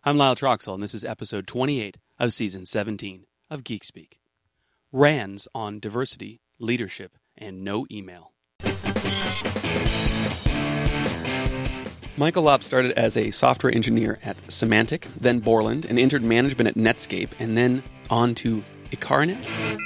I'm Lyle Troxell, and this is episode 28 of season 17 of Geek Speak. RANDs on diversity, leadership, and no email. Michael Lopp started as a software engineer at Symantec, then Borland, and entered management at Netscape, and then on to Icarian.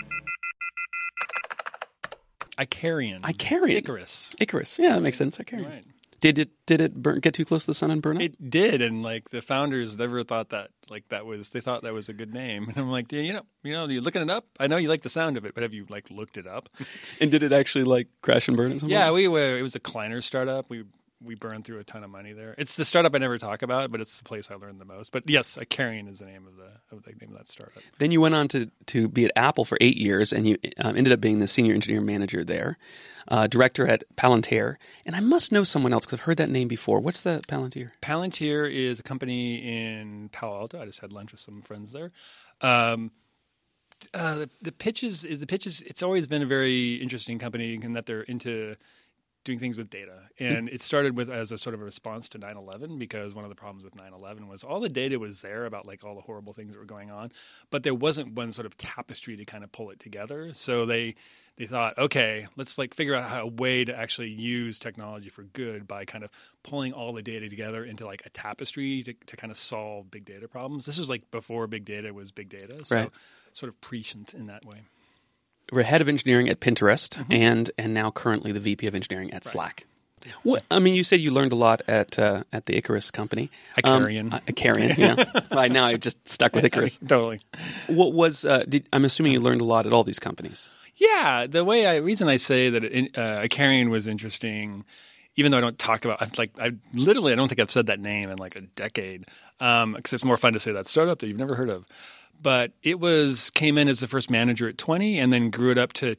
Icarus. Yeah, that makes sense. Icarian. Right. Did it get too close to the sun and burn up? It did, and the founders never thought that they thought that was a good name. And I'm like, yeah, you're looking it up. I know you like the sound of it, but have you looked it up? And did it actually crash and burn at some point? Yeah, it was a Kleiner startup. We burned through a ton of money there. It's the startup I never talk about, but it's the place I learned the most. But yes, Icarian is the name of the name of that startup. Then you went on to be at Apple for 8 years, and you ended up being the senior engineer manager there, director at Palantir. And I must know someone else because I've heard that name before. What's the Palantir? Palantir is a company in Palo Alto. I just had lunch with some friends there. The pitches. It's always been a very interesting company in that they're into doing things with data. And it started as a sort of a response to 9/11, because one of the problems with 9/11 was all the data was there about all the horrible things that were going on, but there wasn't one sort of tapestry to kind of pull it together. So they thought, okay, let's figure out a way to actually use technology for good by kind of pulling all the data together into a tapestry to kind of solve big data problems. This was before big data was big data. So right. Sort of prescient in that way. We're head of engineering at Pinterest, and now currently the VP of engineering at Slack. What, you said you learned a lot at the Icarus company. Icarian, yeah. Right now I've just stuck with Icarus. Totally. What was? I'm assuming you learned a lot at all these companies. Yeah, reason I say that Icarian was interesting, even though I don't talk about, I don't think I've said that name in a decade, because it's more fun to say that startup that you've never heard of. But it came in as the first manager at 20 and then grew it up to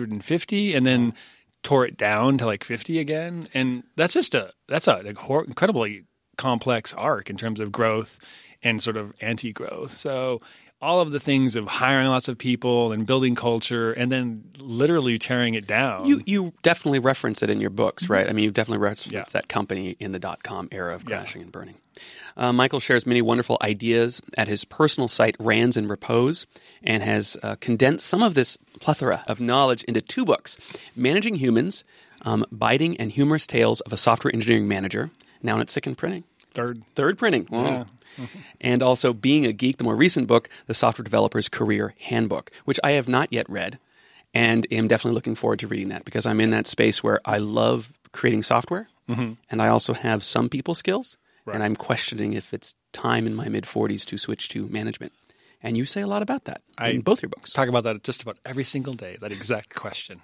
250 and then tore it down to 50 again. And that's an incredibly complex arc in terms of growth and sort of anti-growth. So all of the things of hiring lots of people and building culture and then literally tearing it down. You definitely reference it in your books, right? You definitely reference that company in the .com era of crashing and burning. Michael shares many wonderful ideas at his personal site, Rands in Repose, and has condensed some of this plethora of knowledge into 2 books, Managing Humans, Biting and Humorous Tales of a Software Engineering Manager, now in its 2nd printing. Third printing. Wow. Yeah. And also Being a Geek, the more recent book, The Software Developer's Career Handbook, which I have not yet read and am definitely looking forward to reading that because I'm in that space where I love creating software and I also have some people skills. Right. And I'm questioning if it's time in my mid-40s to switch to management. And you say a lot about that in both your books. Talk about that just about every single day, that exact question.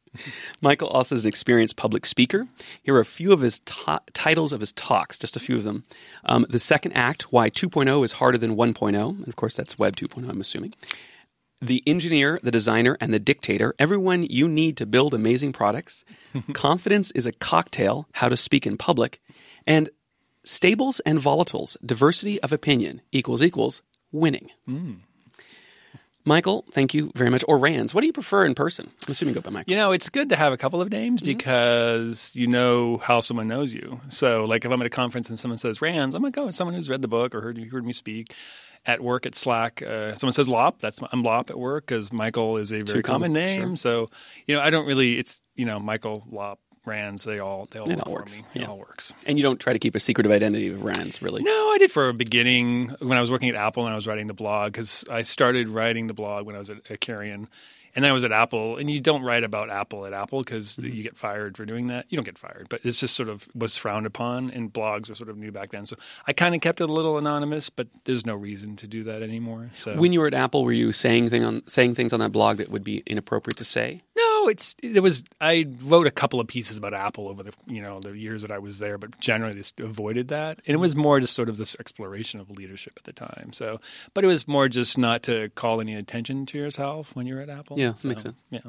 Michael also is an experienced public speaker. Here are a few of his titles of his talks, just a few of them. The Second Act, Why 2.0 is Harder Than 1.0. And of course, that's Web 2.0, I'm assuming. The Engineer, the Designer, and the Dictator. Everyone you need to build amazing products. Confidence is a Cocktail, How to Speak in Public. And Stables and Volatiles, Diversity of Opinion equals Winning. Michael, thank you very much. Or Rands, what do you prefer in person? I'm assuming you go by Michael. It's good to have a couple of names because you know how someone knows you. So if I'm at a conference and someone says Rands, I'm like, oh, it's someone who's read the book or heard me speak. At work at Slack, someone says Lopp. I'm Lopp at work because Michael is a very common name. Sure. So, I don't really, it's, Michael, Lopp, Rands, they all work for me. It all works. And you don't try to keep a secretive identity of Rands, really? No, I did for a beginning when I was working at Apple and I was writing the blog, because I started writing the blog when I was at Icarian. And then I was at Apple, and you don't write about Apple at Apple because you get fired for doing that. You don't get fired, but it's just sort of was frowned upon, and blogs were sort of new back then. So I kind of kept it a little anonymous, but there's no reason to do that anymore. So when you were at Apple, were you saying things on that blog that would be inappropriate to say? No, I wrote a couple of pieces about Apple over the years that I was there, but generally just avoided that. And it was more just sort of this exploration of leadership at the time. So, but it was more just not to call any attention to yourself when you're at Apple. Yeah, that makes sense. Yeah.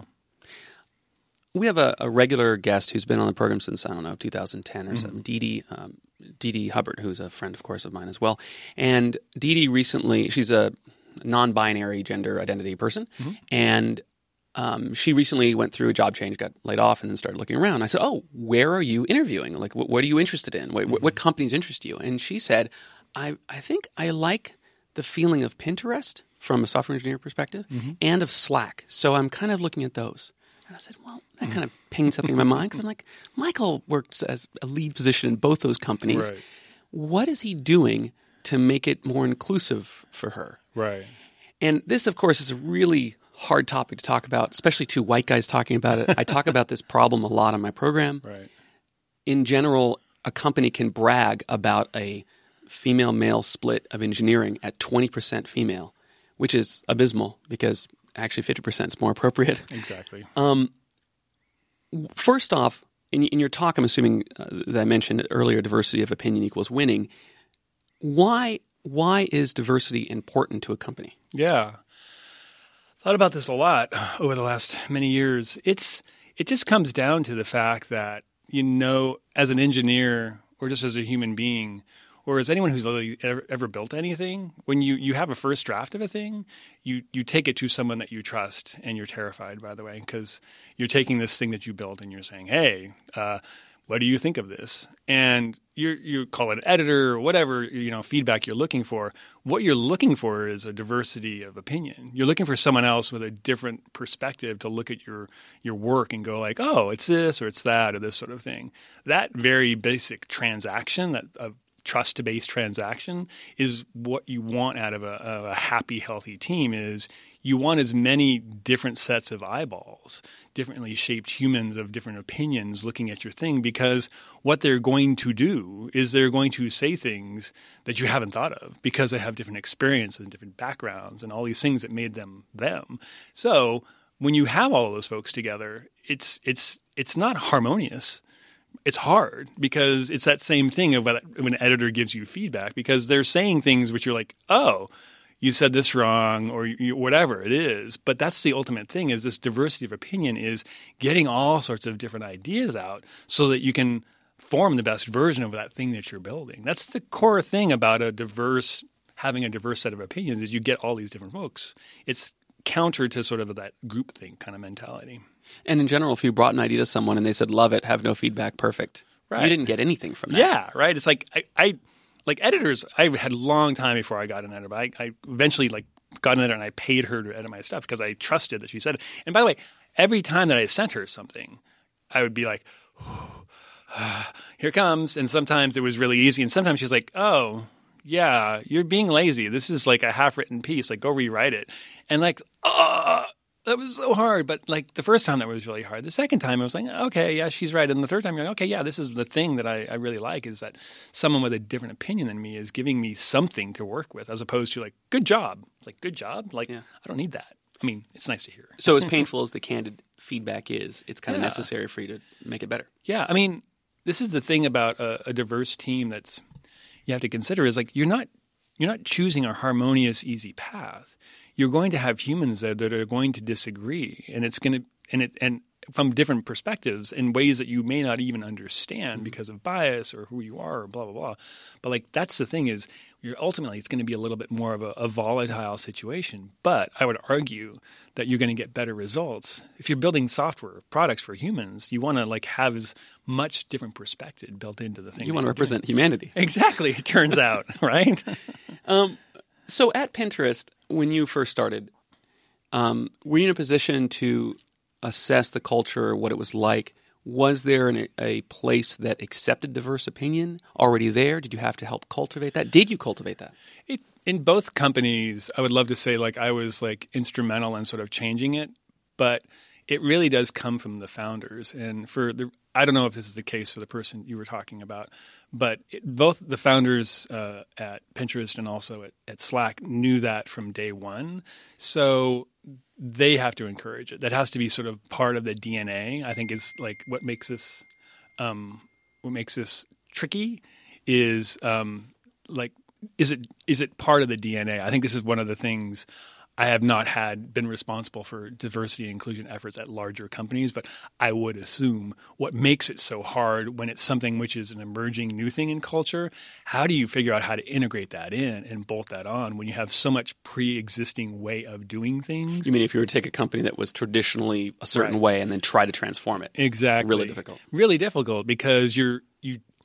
We have a regular guest who's been on the program since, 2010 or something, Dee Hubbard, who's a friend, of course, of mine as well. And Dee recently, she's a non-binary gender identity person, and she recently went through a job change, got laid off, and then started looking around. I said, where are you interviewing? What are you interested in? What companies interest you? And she said, I think I like the feeling of Pinterest from a software engineer perspective and of Slack. So I'm kind of looking at those. And I said, well, that kind of pinged something in my mind because I'm like, Michael works as a lead position in both those companies. Right. What is he doing to make it more inclusive for her? Right. And this, of course, is a really hard topic to talk about, especially two white guys talking about it. I talk about this problem a lot on my program. Right. In general, a company can brag about a female-male split of engineering at 20% female, which is abysmal because actually 50% is more appropriate. Exactly. First off, in your talk, I'm assuming that I mentioned earlier, diversity of opinion equals winning. Why is diversity important to a company? Yeah. Thought about this a lot over the last many years. It just comes down to the fact that, as an engineer or just as a human being, or as anyone who's ever built anything, when you have a first draft of a thing, you take it to someone that you trust, and you're terrified, by the way, because you're taking this thing that you built and you're saying, hey, what do you think of this? And you call it an editor or whatever feedback you're looking for. What you're looking for is a diversity of opinion. You're looking for someone else with a different perspective to look at your work and go like, oh, it's this or it's that or this sort of thing. That very basic transaction, that trust-based transaction, is what you want out of a happy, healthy team. Is you want as many different sets of eyeballs, differently shaped humans of different opinions looking at your thing, because what they're going to do is they're going to say things that you haven't thought of because they have different experiences and different backgrounds and all these things that made them them. So when you have all of those folks together, it's not harmonious. It's hard because it's that same thing of when an editor gives you feedback, because they're saying things which you're like, oh, you said this wrong, or whatever it is. But that's the ultimate thing, is this diversity of opinion is getting all sorts of different ideas out so that you can form the best version of that thing that you're building. That's the core thing about having a diverse set of opinions, is you get all these different folks. It's counter to sort of that groupthink kind of mentality. And in general, if you brought an idea to someone and they said, love it, have no feedback, perfect. Right. You didn't get anything from that. Yeah, right. It's like like editors, I had a long time before I got an editor, but I eventually got an editor and I paid her to edit my stuff because I trusted that she said it. And by the way, every time that I sent her something, I would be like, here it comes. And sometimes it was really easy. And sometimes she's like, oh, yeah, you're being lazy. This is like a half-written piece. Like, go rewrite it. And that was so hard. But the first time that was really hard. The second time I was like, okay, yeah, she's right. And the third time you're like, okay, yeah, this is the thing that I really like, is that someone with a different opinion than me is giving me something to work with, as opposed to good job. It's like, good job? I don't need that. I mean, it's nice to hear. So as painful as the candid feedback is, it's kind of necessary for you to make it better. Yeah. I mean, this is the thing about a diverse team that's you have to consider, is you're not choosing a harmonious, easy path. You're going to have humans that are going to disagree, and it's going to and from different perspectives in ways that you may not even understand because of bias or who you are or blah blah blah. But that's the thing, is ultimately it's going to be a little bit more of a volatile situation. But I would argue that you're going to get better results if you're building software products for humans. You want to have as much different perspective built into the thing. You want to represent humanity. Exactly. It turns out, right? So at Pinterest, when you first started, were you in a position to assess the culture, what it was like? Was there a place that accepted diverse opinion already there? Did you have to help cultivate that? Did you cultivate that? In both companies, I would love to say I was instrumental in sort of changing it, but it really does come from the founders. And I don't know if this is the case for the person you were talking about, but both the founders at Pinterest and also at Slack knew that from day one. So they have to encourage it. That has to be sort of part of the DNA. I think is what makes this tricky is is it part of the DNA? I think this is one of the things. I have not been responsible for diversity and inclusion efforts at larger companies, but I would assume what makes it so hard when it's something which is an emerging new thing in culture, how do you figure out how to integrate that in and bolt that on when you have so much pre-existing way of doing things? You mean if you were to take a company that was traditionally a certain way and then try to transform it? Exactly. Really difficult. Really difficult because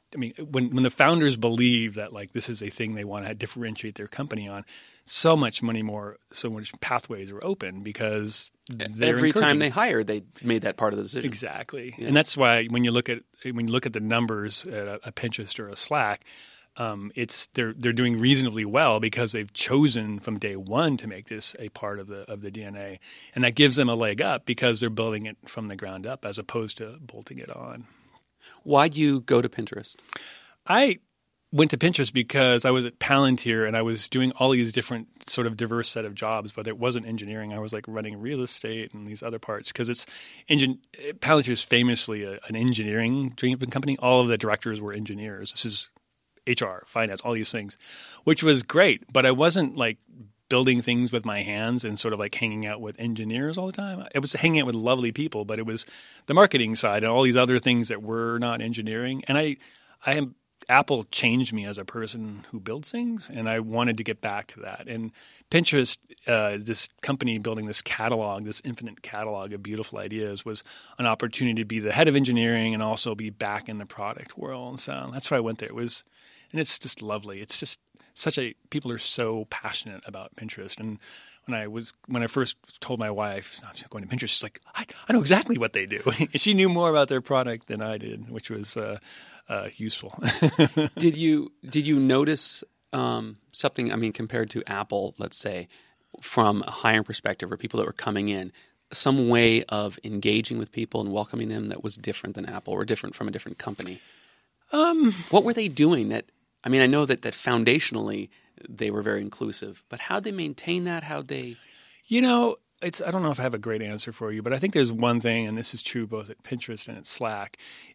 I mean, when the founders believe that like this is a thing they want to differentiate their company on, so much pathways are open because every time they hire, they made that part of the decision. Exactly, and that's why when you look at the numbers at a Pinterest or a Slack, they're doing reasonably well because they've chosen from day one to make this a part of the DNA, and that gives them a leg up because they're building it from the ground up as opposed to bolting it on. Why'd you go to Pinterest? I went to Pinterest because I was at Palantir and I was doing all these different sort of diverse set of jobs, but it wasn't engineering. I was like running real estate and these other parts because Palantir is famously an engineering-driven company. All of the directors were engineers. This is HR, finance, all these things, which was great. But I wasn't like building things with my hands and sort of like hanging out with engineers all the time. I was hanging out with lovely people, but it was the marketing side and all these other things that were not engineering. And Apple changed me as a person who builds things, and I wanted to get back to that. And Pinterest, this company building this catalog, this infinite catalog of beautiful ideas, was an opportunity to be the head of engineering and also be back in the product world. So that's why I went there. And it's just lovely. It's just people are so passionate about Pinterest. And when I first told my wife I was going to Pinterest, she's like, I know exactly what they do. She knew more about their product than I did, which was useful. Did you notice something? I mean, compared to Apple, let's say, from a hiring perspective, or people that were coming in, some way of engaging with people and welcoming them that was different than Apple or different from a different company? What were they doing that? I mean, I know that foundationally they were very inclusive, but how'd they maintain that? How'd they? I don't know if I have a great answer for you, but I think there's one thing, and this is true both at Pinterest and at Slack,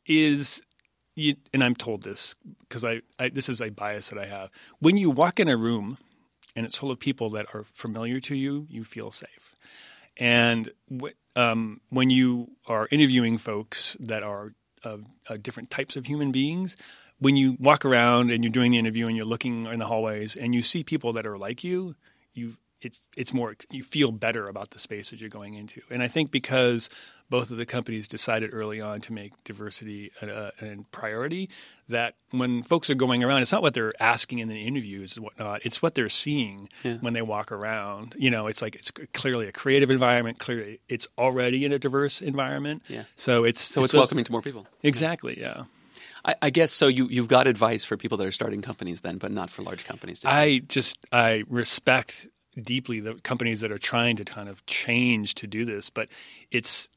and I'm told this because this is a bias that I have. When you walk in a room and it's full of people that are familiar to you, you feel safe. And when you are interviewing folks that are different types of human beings, when you walk around and you're doing the interview and you're looking in the hallways and you see people that are like you, it's more, you feel better about the space that you're going into. And I think because both of the companies decided early on to make diversity a priority, that when folks are going around, it's not what they're asking in the interviews and whatnot, it's what they're seeing when they walk around. It's like it's clearly a creative environment, clearly it's already in a diverse environment. Yeah. So it's welcoming to more people. Exactly, yeah. I guess so. You've got advice for people that are starting companies then, but not for large companies. I respect deeply the companies that are trying to kind of change to do this, but it's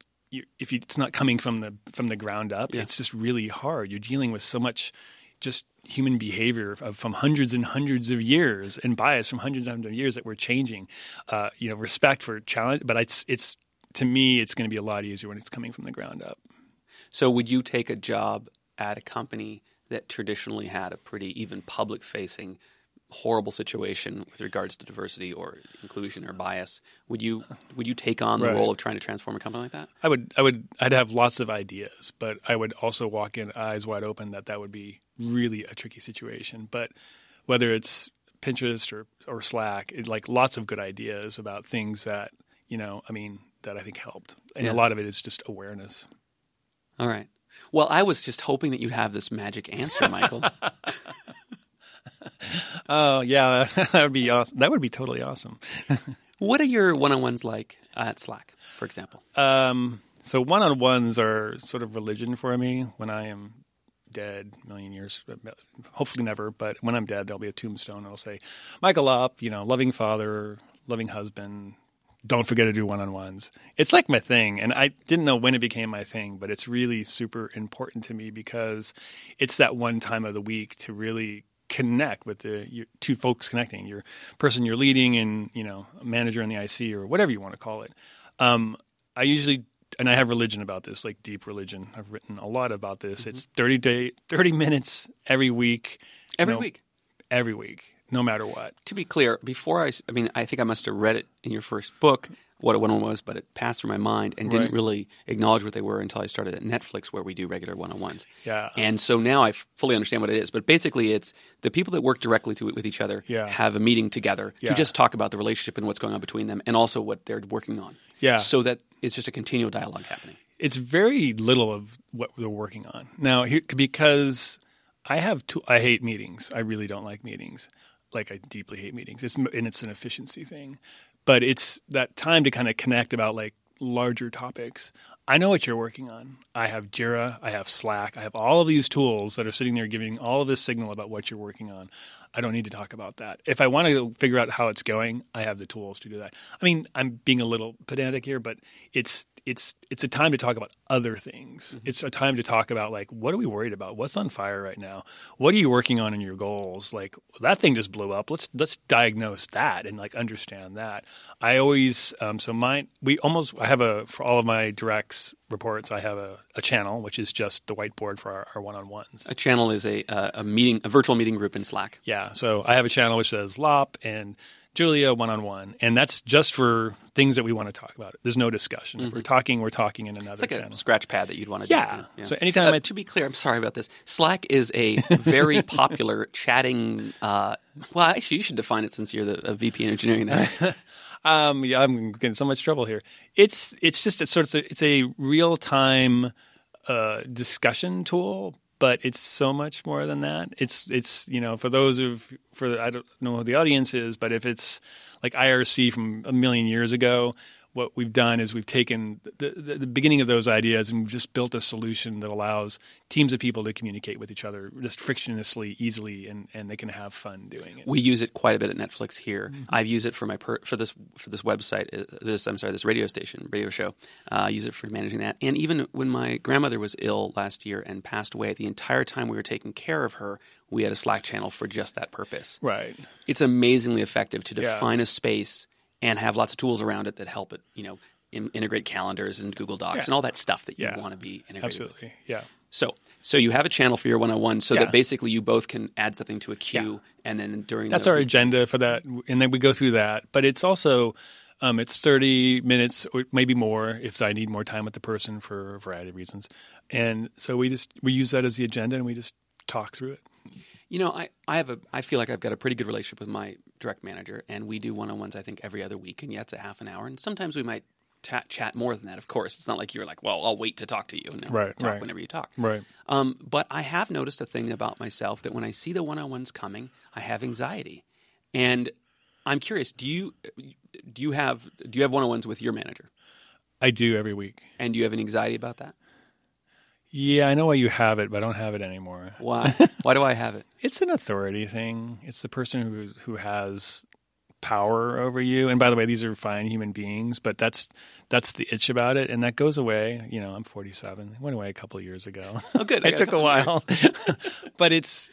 not coming from the ground up. Yeah. It's just really hard. You're dealing with so much just human behavior from hundreds and hundreds of years and bias from hundreds and hundreds of years that we're changing. Respect for challenge, but it's to me it's going to be a lot easier when it's coming from the ground up. So would you take a job at a company that traditionally had a pretty even public-facing horrible situation with regards to diversity or inclusion or bias? Would you take on the role of trying to transform a company like that? I'd have lots of ideas, but I would also walk in eyes wide open that would be really a tricky situation. But whether it's Pinterest or Slack, like lots of good ideas about things that that I think helped, and a lot of it is just awareness. All right. Well, I was just hoping that you'd have this magic answer, Michael. Oh, yeah, that would be awesome. That would be totally awesome. What are your one-on-ones like at Slack, for example? So one-on-ones are sort of religion for me. When I am dead, a million years, hopefully never, but when I'm dead, there'll be a tombstone. It'll say, Michael Opp, loving father, loving husband, don't forget to do one-on-ones. It's like my thing, and I didn't know when it became my thing, but it's really super important to me because it's that one time of the week to really connect with your two folks connecting, your person you're leading and, a manager in the IC or whatever you want to call it. I usually, and I have religion about this, like deep religion. I've written a lot about this. Mm-hmm. It's 30 minutes every week. Every week? Every week. No matter what. To be clear, before I think I must have read it in your first book, what a one-on-one was, but it passed through my mind and didn't really acknowledge what they were until I started at Netflix where we do regular one-on-ones. Yeah. And so now I fully understand what it is. But basically it's the people that work directly with each other have a meeting together to just talk about the relationship and what's going on between them and also what they're working on. Yeah. So that it's just a continual dialogue happening. It's very little of what they're working on. Now, because I hate meetings. I really don't like meetings. Like, I deeply hate meetings. It's an efficiency thing. But it's that time to kind of connect about like larger topics. I know what you're working on. I have Jira, I have Slack, I have all of these tools that are sitting there giving all of this signal about what you're working on. I don't need to talk about that. If I want to figure out how it's going, I have the tools to do that. I mean, I'm being a little pedantic here, but it's a time to talk about other things. Mm-hmm. It's a time to talk about, like, what are we worried about? What's on fire right now? What are you working on in your goals? Like, that thing just blew up. Let's diagnose that and like understand that. I always I have for all of my directs reports, I have a channel, which is just the whiteboard for our one-on-ones. A channel is a virtual meeting group in Slack. Yeah. So I have a channel which says Lop and Julia one-on-one, and that's just for things that we want to talk about. There's no discussion. Mm-hmm. If we're talking in another channel. It's like a scratch pad that you'd want to yeah. So anytime to be clear, I'm sorry about this. Slack is a very popular chatting well, actually, you should define it since you're a VP engineering there. Yeah, I'm getting so much trouble here. It's a real-time discussion tool, but it's so much more than that. It's I don't know who the audience is, but if it's like IRC from a million years ago, what we've done is we've taken the beginning of those ideas and we've just built a solution that allows teams of people to communicate with each other just frictionlessly, easily, and they can have fun doing it. We use it quite a bit at Netflix here. Mm-hmm. I've used it for this website, this radio show. I use it for managing that. And even when my grandmother was ill last year and passed away, the entire time we were taking care of her, we had a Slack channel for just that purpose. Right. It's amazingly effective to define a space and have lots of tools around it that help it, integrate calendars and Google Docs and all that stuff that you want to be integrated Absolutely. with. Yeah. So you have a channel for your one-on-one so that basically you both can add something to a queue and then during That's our agenda for that, and then we go through that. But it's also it's 30 minutes or maybe more if I need more time with the person for a variety of reasons. And so we use that as the agenda and we just talk through it. I feel like I've got a pretty good relationship with my direct manager, and we do one-on-ones, I think, every other week, and it's a half an hour. And sometimes we might chat more than that, of course. It's not like you're like, well, I'll wait to talk to you and talk whenever you talk. Right. But I have noticed a thing about myself that when I see the one-on-ones coming, I have anxiety. And I'm curious, do you have one-on-ones with your manager? I do every week. And do you have any anxiety about that? Yeah, I know why you have it, but I don't have it anymore. Why? Why do I have it? It's an authority thing. It's the person who has power over you. And by the way, these are fine human beings, but that's the itch about it, and that goes away. I'm 47. It went away a couple of years ago. Oh, good. It took a while, but it's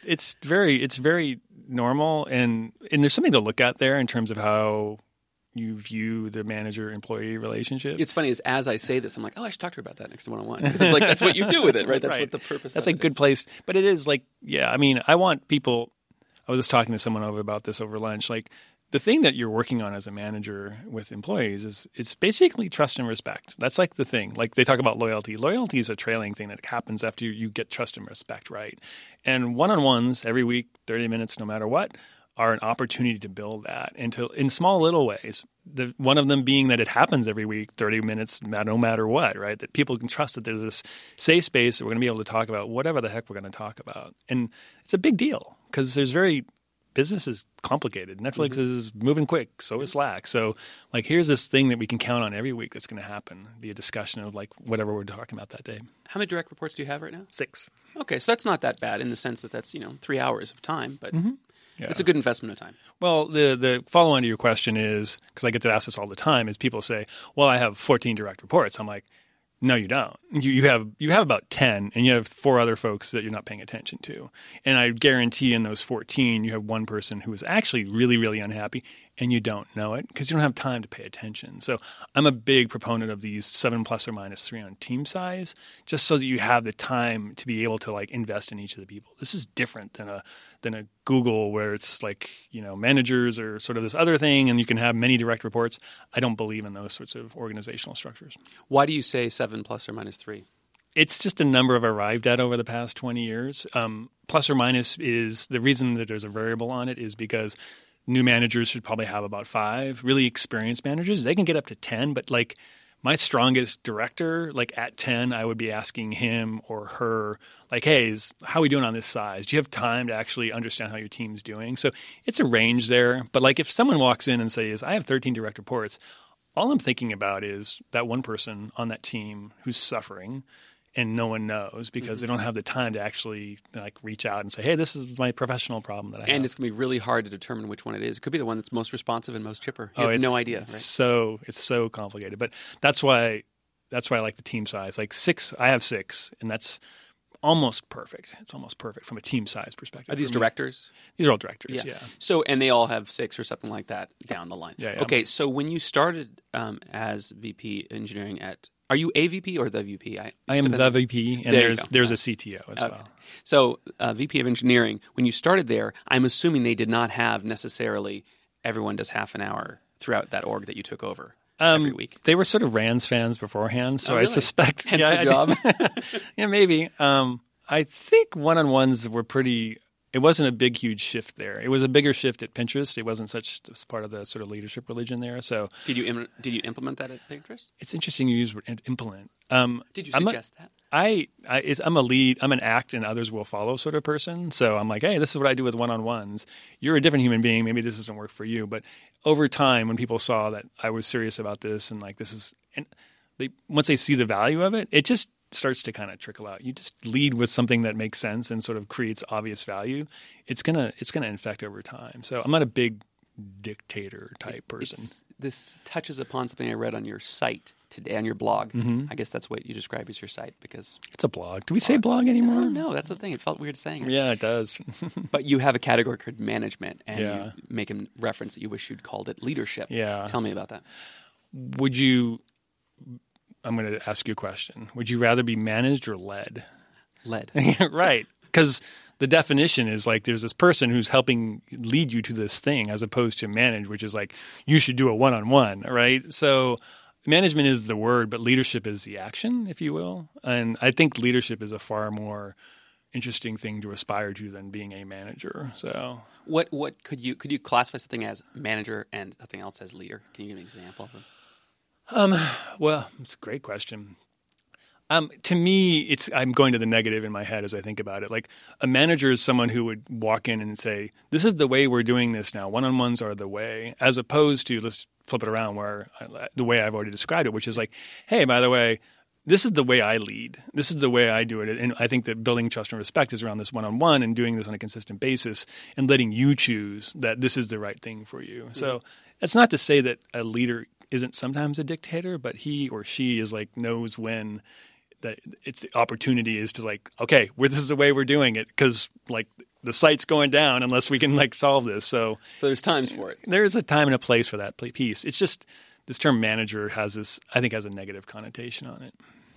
very normal, and there's something to look at there in terms of how you view the manager-employee relationship. It's funny, as I say this, I'm like, I should talk to her about that next one-on-one. Because it's like, that's what you do with it, right? That's what the purpose That's a good place. But it is like, I want people – I was just talking to someone about this over lunch. Like, the thing that you're working on as a manager with employees is it's basically trust and respect. That's like the thing. Like, they talk about loyalty. Loyalty is a trailing thing that happens after you get trust and respect right. And one-on-ones every week, 30 minutes no matter what, are an opportunity to build that in small little ways. One of them being that it happens every week, 30 minutes, no matter what, right? That people can trust that there's this safe space that we're going to be able to talk about whatever the heck we're going to talk about. And it's a big deal because business is complicated. Netflix is moving quick, so is Slack. So like, here's this thing that we can count on every week that's going to happen, be a discussion of like whatever we're talking about that day. How many direct reports do you have right now? 6. Okay, so that's not that bad in the sense that that's 3 hours of time, but yeah. It's a good investment of time. Well, the follow-on to your question is, because I get to ask this all the time, is people say, well, I have 14 direct reports. I'm like, no, you don't. You have about 10, and you have 4 other folks that you're not paying attention to. And I guarantee in those 14, you have one person who is actually really, really unhappy, and you don't know it because you don't have time to pay attention. So I'm a big proponent of these 7 ± 3 on team size, just so that you have the time to be able to like invest in each of the people. This is different than a Google where it's like, managers are sort of this other thing and you can have many direct reports. I don't believe in those sorts of organizational structures. Why do you say 7 ± 3? It's just a number I've arrived at over the past 20 years. Plus or minus is the reason that there's a variable on it is because new managers should probably have about 5. Really experienced managers, they can get up to 10, but like my strongest director, like at 10, I would be asking him or her, like, hey, how are we doing on this size? Do you have time to actually understand how your team's doing? So it's a range there. But like if someone walks in and says, I have 13 direct reports, all I'm thinking about is that one person on that team who's suffering and no one knows because they don't have the time to actually like reach out and say, hey, this is my professional problem that I have. And it's going to be really hard to determine which one it is. It could be the one that's most responsive and most chipper. You have no idea, right? It's so complicated. But that's why I like the team size. Like 6, I have 6, and that's almost perfect. It's almost perfect from a team size perspective. Are these directors? These are all directors, yeah. So, and they all have 6 or something like that down the line. Yeah. Okay, so when you started as VP engineering are you a VP or the VP? I am the VP, and there's a CTO as well. So VP of engineering, when you started there, I'm assuming they did not have necessarily everyone does half an hour throughout that org that you took over every week. They were sort of Rand's fans beforehand, so really? I suspect. Hence the job. Yeah, maybe. I think one-on-ones were pretty. It wasn't a big, huge shift there. It was a bigger shift at Pinterest. It wasn't such part of the sort of leadership religion there. So did you implement that at Pinterest? It's interesting you use the word implement. Did you suggest that? I'm a lead. I'm an act and others will follow sort of person. So I'm like, hey, this is what I do with one-on-ones. You're a different human being. Maybe this doesn't work for you. But over time, when people saw that I was serious about this and like this is, and once they see the value of it, it just starts to kind of trickle out. You just lead with something that makes sense and sort of creates obvious value. It's gonna infect over time. So I'm not a big dictator type person. This touches upon something I read on your site today, on your blog. Mm-hmm. I guess that's what you describe as your site because it's a blog. Do we say blog anymore? I don't know. That's the thing. It felt weird saying it. Yeah, it does. But you have a category called management, and you make a reference that you wish you'd called it leadership. Yeah. Tell me about that. I'm going to ask you a question. Would you rather be managed or led? Led. Right. Because the definition is like there's this person who's helping lead you to this thing as opposed to manage, which is like you should do a one-on-one, right? So management is the word, but leadership is the action, if you will. And I think leadership is a far more interesting thing to aspire to than being a manager. So what could you classify something as manager and something else as leader? Can you give an example of it? Well, it's a great question. To me, I'm going to the negative in my head as I think about it. Like a manager is someone who would walk in and say, this is the way we're doing this now. One-on-ones are the way, as opposed to, let's flip it around the way I've already described it, which is like, hey, by the way, this is the way I lead. This is the way I do it. And I think that building trust and respect is around this one-on-one and doing this on a consistent basis and letting you choose that this is the right thing for you. Mm-hmm. So that's not to say that a leader isn't sometimes a dictator, but he or she is like knows when that it's the opportunity is to like, okay, this is the way we're doing it because like the site's going down unless we can like solve this. So there's times for it. There's a time and a place for that piece. It's just this term manager has a negative connotation on it.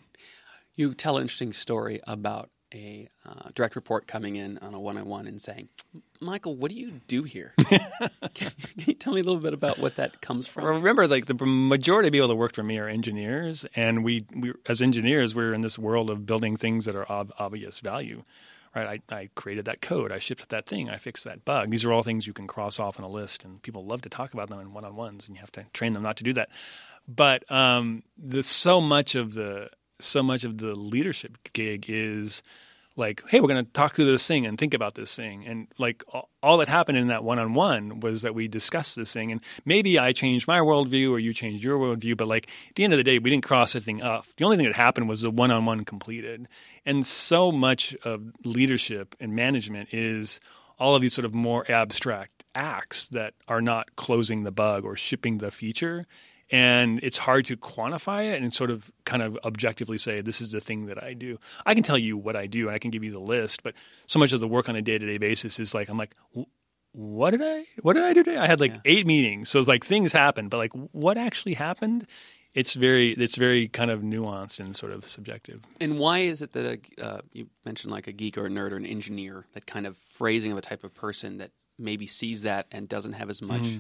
You tell an interesting story about a direct report coming in on a one-on-one and saying, Michael, what do you do here? Can you tell me a little bit about what that comes from? Well, remember, like the majority of people that work for me are engineers, and we as engineers, we're in this world of building things that are obvious value. Right? I created that code. I shipped that thing. I fixed that bug. These are all things you can cross off on a list, and people love to talk about them in one-on-ones, and you have to train them not to do that. But so much of the leadership gig is like, hey, we're going to talk through this thing and think about this thing. And like all that happened in that one-on-one was that we discussed this thing. And maybe I changed my worldview or you changed your worldview. But like at the end of the day, we didn't cross anything up. The only thing that happened was the one-on-one completed. And so much of leadership and management is all of these sort of more abstract acts that are not closing the bug or shipping the feature. And it's hard to quantify it and sort of kind of objectively say, this is the thing that I do. I can tell you what I do and I can give you the list, but so much of the work on a day-to-day basis is like, I'm like, what did I do today? I had like 8 meetings. So it's like things happened, but like what actually happened? It's very kind of nuanced and sort of subjective. And why is it that you mentioned like a geek or a nerd or an engineer, that kind of phrasing of a type of person that maybe sees that and doesn't have as much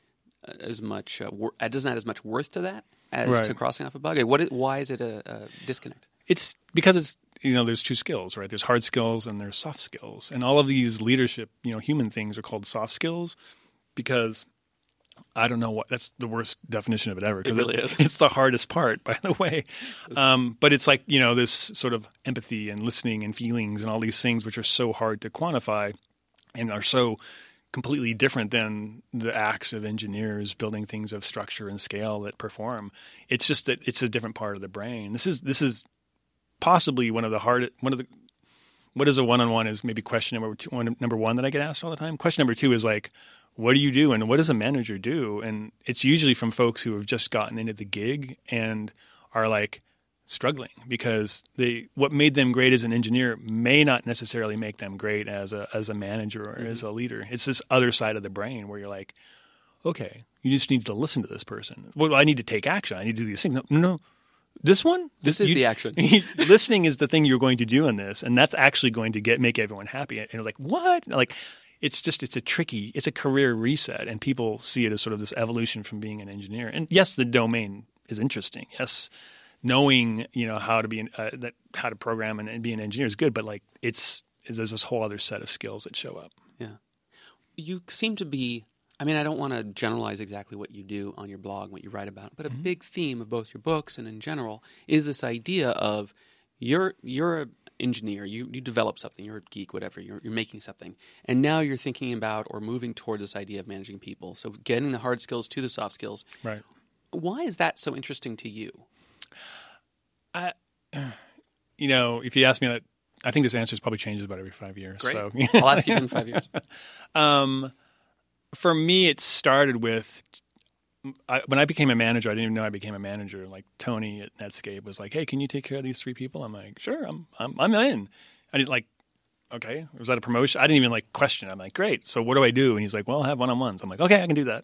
it doesn't add as much worth to that as to crossing off a bug? Why is it a disconnect? It's because there's 2 skills, right? There's hard skills and there's soft skills, and all of these leadership human things are called soft skills because I don't know that's the worst definition of it ever. It really is. It's the hardest part, by the way. But it's like, this sort of empathy and listening and feelings and all these things which are so hard to quantify and are so completely different than the acts of engineers building things of structure and scale that perform. It's just that it's a different part of the brain. This is possibly what is a one-on-one is maybe question number one that I get asked all the time. Question number two is like, what do you do and what does a manager do? And it's usually from folks who have just gotten into the gig and are like struggling because what made them great as an engineer may not necessarily make them great as a manager or as a leader. It's this other side of the brain where you're like, okay, you just need to listen to this person. Well, I need to take action. I need to do these things. No. This one? This is the action. Listening is the thing you're going to do in this, and that's actually going to make everyone happy. And like, what? Like, it's a career reset, and people see it as sort of this evolution from being an engineer. And yes, the domain is interesting. Yes, knowing how to program and be an engineer is good, but like there's this whole other set of skills that show up. Yeah, you seem to be. I mean, I don't want to generalize exactly what you do on your blog and what you write about, but a big theme of both your books and in general is this idea of you're an engineer, you develop something, you're a geek, whatever, you're making something, and now you're thinking about or moving toward this idea of managing people. So getting the hard skills to the soft skills. Right. Why is that so interesting to you? If you ask me that, I think this answer probably changes about every 5 years. Great. So. I'll ask you in 5 years. For me, it started with when I became a manager. I didn't even know I became a manager. Like Tony at Netscape was like, "Hey, can you take care of these 3 people?" I'm like, "Sure, I'm in." I didn't like, okay, was that a promotion? I didn't even like question. I'm like, "Great, so what do I do?" And he's like, "Well, I have one-on-ones." I'm like, "Okay, I can do that."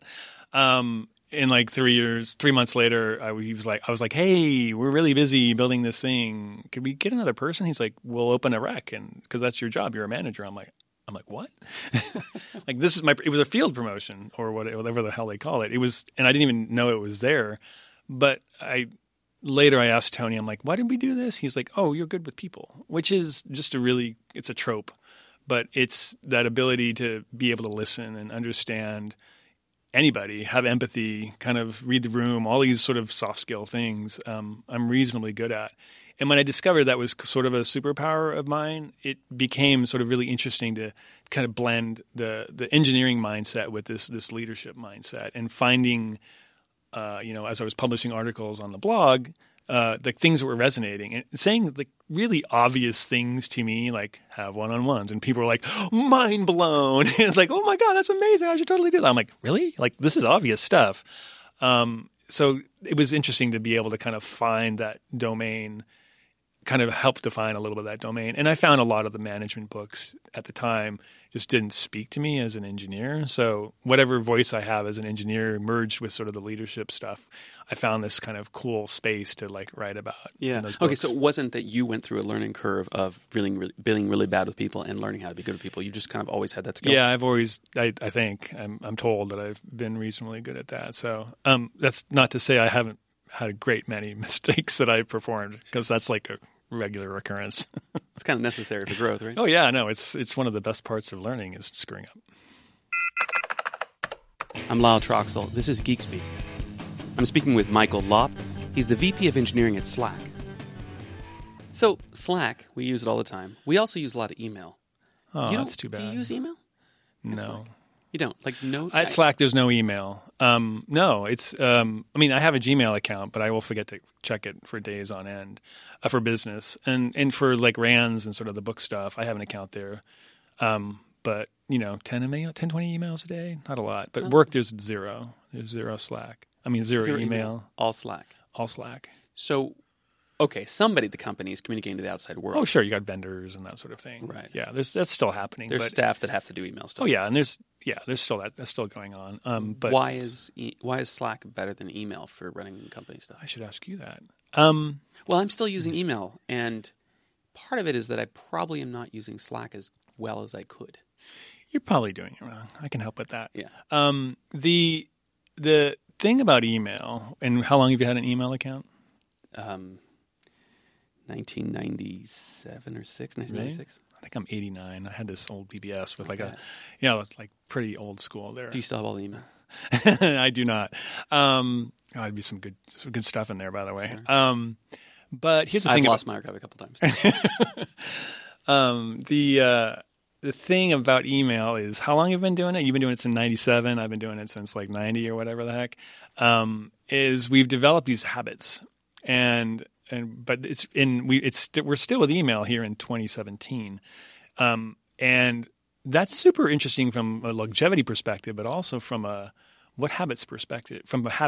In like 3 months later, I was like, "Hey, we're really busy building this thing. Could we get another person?" He's like, "We'll open a rec, and because that's your job, you're a manager." I'm like, what? Like it was a field promotion or whatever the hell they call it. It was, and I didn't even know it was there. But later I asked Tony, I'm like, why did we do this? He's like, oh, you're good with people, which is just it's a trope, but it's that ability to be able to listen and understand anybody, have empathy, kind of read the room, all these sort of soft skill things. I'm reasonably good at. And when I discovered that was sort of a superpower of mine, it became sort of really interesting to kind of blend the engineering mindset with this leadership mindset and finding, as I was publishing articles on the blog, the things that were resonating and saying like really obvious things to me, like have one-on-ones, and people were like, mind blown. And it's like, oh my God, that's amazing. I should totally do that. I'm like, really? Like this is obvious stuff. So it was interesting to be able to kind of find that domain, kind of help define a little bit of that domain. And I found a lot of the management books at the time just didn't speak to me as an engineer. So whatever voice I have as an engineer merged with sort of the leadership stuff, I found this kind of cool space to like write about. Yeah. Okay, so it wasn't that you went through a learning curve of being really bad with people and learning how to be good with people. You just kind of always had that skill. Yeah, I think I'm told that I've been reasonably good at that. So that's not to say I haven't had a great many mistakes that I performed, because that's like a regular occurrence. It's kind of necessary for growth, right? Oh yeah, no, it's one of the best parts of learning is screwing up. I'm Lyle Troxell. This is Geek Speak. I'm speaking with Michael Lopp. He's the VP of Engineering at Slack. So Slack, we use it all the time. We also use a lot of email. Oh, that's too bad. Do you use email? No. You don't? Like no? At Slack, there's no email. No, it's. I mean, I have a Gmail account, but I will forget to check it for days on end for business and for like RANs and sort of the book stuff. I have an account there, but 10, 20 emails a day, not a lot. But work, there's zero. There's zero Slack. I mean, zero email. All Slack. All Slack. So, okay, somebody at the company is communicating to the outside world. Oh, sure, you got vendors and that sort of thing. Right. Yeah, that's still happening. There's staff that have to do email stuff. Oh yeah, and there's still that's still going on. But why is Slack better than email for running company stuff? I should ask you that. Well, I'm still using email, and part of it is that I probably am not using Slack as well as I could. You're probably doing it wrong. I can help with that. Yeah. The thing about email, and how long have you had an email account? 1997 or 6, 1996. I think I'm 89. I had this old BBS with like pretty old school there. Do you still have all the email? I do not. There'd be some good stuff in there, by the way. Sure. But here's the thing. I've lost my archive a couple times. The thing about email is how long you've been doing it. You've been doing it since 97. I've been doing it since like 90 or whatever the heck. Is we've developed these habits, but we're still with email here in 2017, and that's super interesting from a longevity perspective, but also from a habits perspective.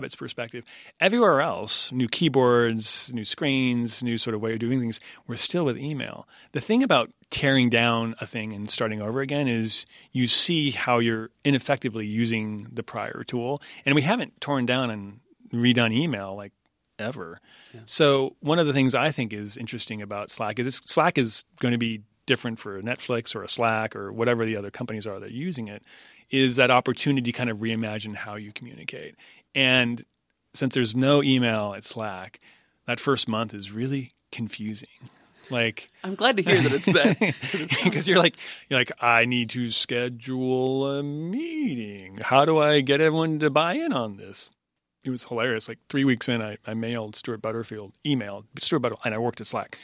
Everywhere else, new keyboards, new screens, new sort of way of doing things, we're still with email. The thing about tearing down a thing and starting over again is you see how you're ineffectively using the prior tool. And we haven't torn down and redone email like ever. Yeah. So one of the things I think is interesting about Slack is Slack is going to be different for Netflix or a Slack or whatever the other companies are that are using it, is that opportunity to kind of reimagine how you communicate. And since there's no email at Slack, that first month is really confusing. Like, I'm glad to hear that it's that. Because you're like, I need to schedule a meeting. How do I get everyone to buy in on this? It was hilarious. Like 3 weeks in, I mailed Stuart Butterfield, and I worked at Slack.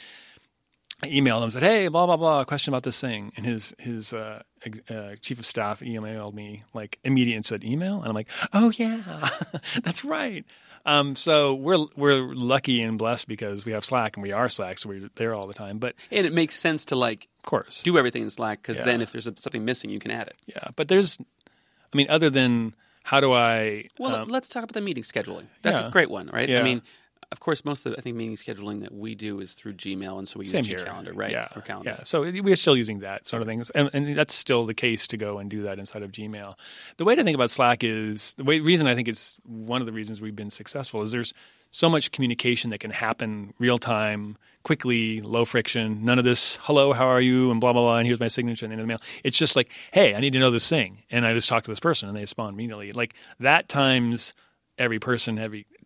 I emailed him and said, hey, blah, blah, blah, question about this thing. And his chief of staff emailed me like immediately and said, email? And I'm like, oh, yeah, that's right. So we're lucky and blessed because we have Slack and we are Slack, so we're there all the time. And it makes sense to of course, do everything in Slack because then if there's something missing, you can add it. Yeah, but other than how do I... Well, let's talk about the meeting scheduling. That's a great one, right? Yeah. I mean, of course, most of the meeting scheduling that we do is through Gmail, and so we use G-Calendar, right? Yeah. Or Calendar. Yeah. So we're still using that sort of things, and that's still the case to go and do that inside of Gmail. The way to think about Slack is reason I think it's one of the reasons we've been successful is there's so much communication that can happen real time, quickly, low friction. None of this, hello, how are you, and blah blah blah, and here's my signature and the end of the mail. It's just like, hey, I need to know this thing, and I just talk to this person, and they respond immediately. Like that times every person,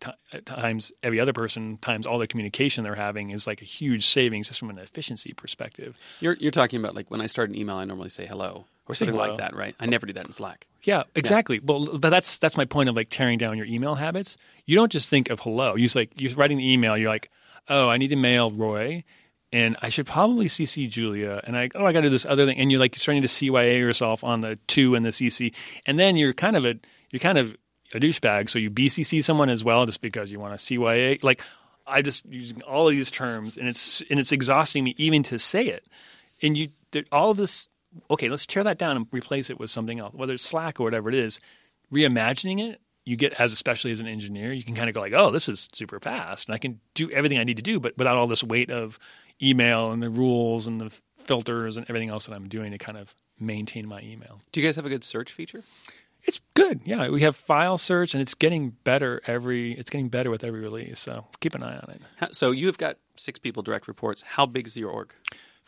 times every other person, times all the communication they're having is like a huge savings just from an efficiency perspective. You're talking about like when I start an email, I normally say hello or something like that, right? I never do that in Slack. Yeah, exactly. Yeah. Well, but that's my point of like tearing down your email habits. You don't just think of hello. You're writing the email. You're like, oh, I need to mail Roy, and I should probably CC Julia, and I got to do this other thing, and you're starting to CYA yourself on the to and the CC, and then you're kind of a douchebag, so you BCC someone as well just because you want to CYA. Like I just using all of these terms, and it's exhausting me even to say it. And all of this. Okay, let's tear that down and replace it with something else, whether it's Slack or whatever it is. Reimagining it, you get especially as an engineer, you can kind of go like, oh, this is super fast, and I can do everything I need to do, but without all this weight of email and the rules and the filters and everything else that I'm doing to kind of maintain my email. Do you guys have a good search feature? It's good. Yeah, we have file search, and it's getting better with every release. So keep an eye on it. So you've got 6 people direct reports. How big is your org?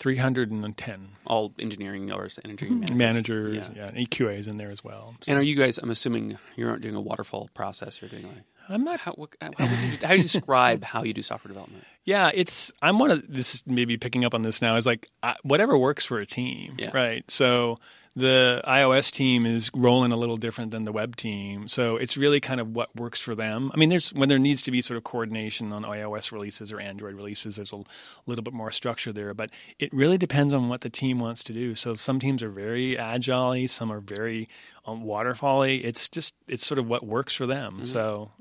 310. All engineering or engineering managers. Yeah, and EQA is in there as well. So. And are you guys? I'm assuming you're not doing a waterfall process. You're doing like. I'm not. How do you describe how you do software development? Yeah, I'm one of this. Maybe picking up on this now is like whatever works for a team, right? So the iOS team is rolling a little different than the web team, so it's really kind of what works for them. I mean, when there needs to be sort of coordination on iOS releases or Android releases, there's a little bit more structure there, but it really depends on what the team wants to do. So some teams are very agile, some are very waterfall-y. It's sort of what works for them. Mm-hmm. So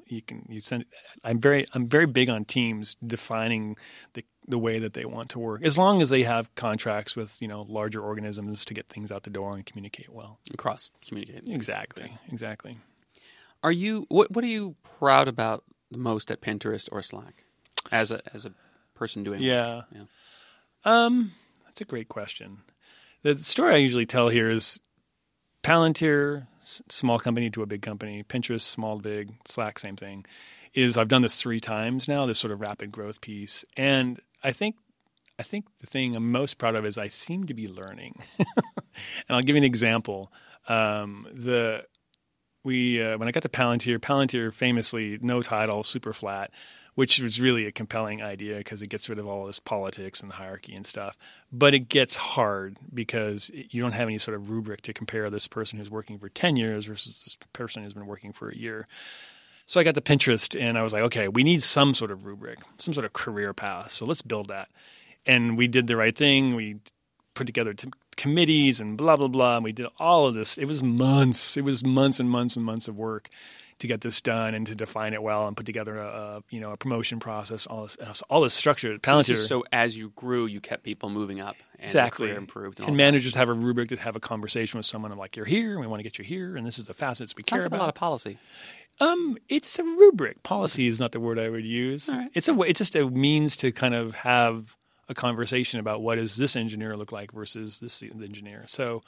I'm very big on teams defining the way that they want to work, as long as they have contracts with larger organisms to get things out the door and communicate well. Cross communicate. Exactly. Are you what are you proud about the most at Pinterest or Slack as a person doing? Yeah. That's a great question. The story I usually tell here is Palantir, small company to a big company, Pinterest, small to big, Slack, same thing, is I've done this 3 times now, this sort of rapid growth piece. And I think the thing I'm most proud of is I seem to be learning. And I'll give you an example. When I got to Palantir famously, no title, super flat, which was really a compelling idea because it gets rid of all this politics and hierarchy and stuff. But it gets hard because you don't have any sort of rubric to compare this person who's working for 10 years versus this person who's been working for a year. So I got to Pinterest and I was like, okay, we need some sort of rubric, some sort of career path. So let's build that. And we did the right thing. We put together committees and blah, blah, blah. And we did all of this. It was months. It was months and months and months of work to get this done and to define it well and put together a promotion process, all this structure. So as you grew, you kept people moving up and exactly. the career improved. And managers have a rubric to have a conversation with someone. I'm like, you're here, and we want to get you here, and this is the fastest we care about. Sounds like a lot of policy. It's a rubric. Policy is not the word I would use. Right. It's just a means to kind of have a conversation about what does this engineer look like versus this engineer. So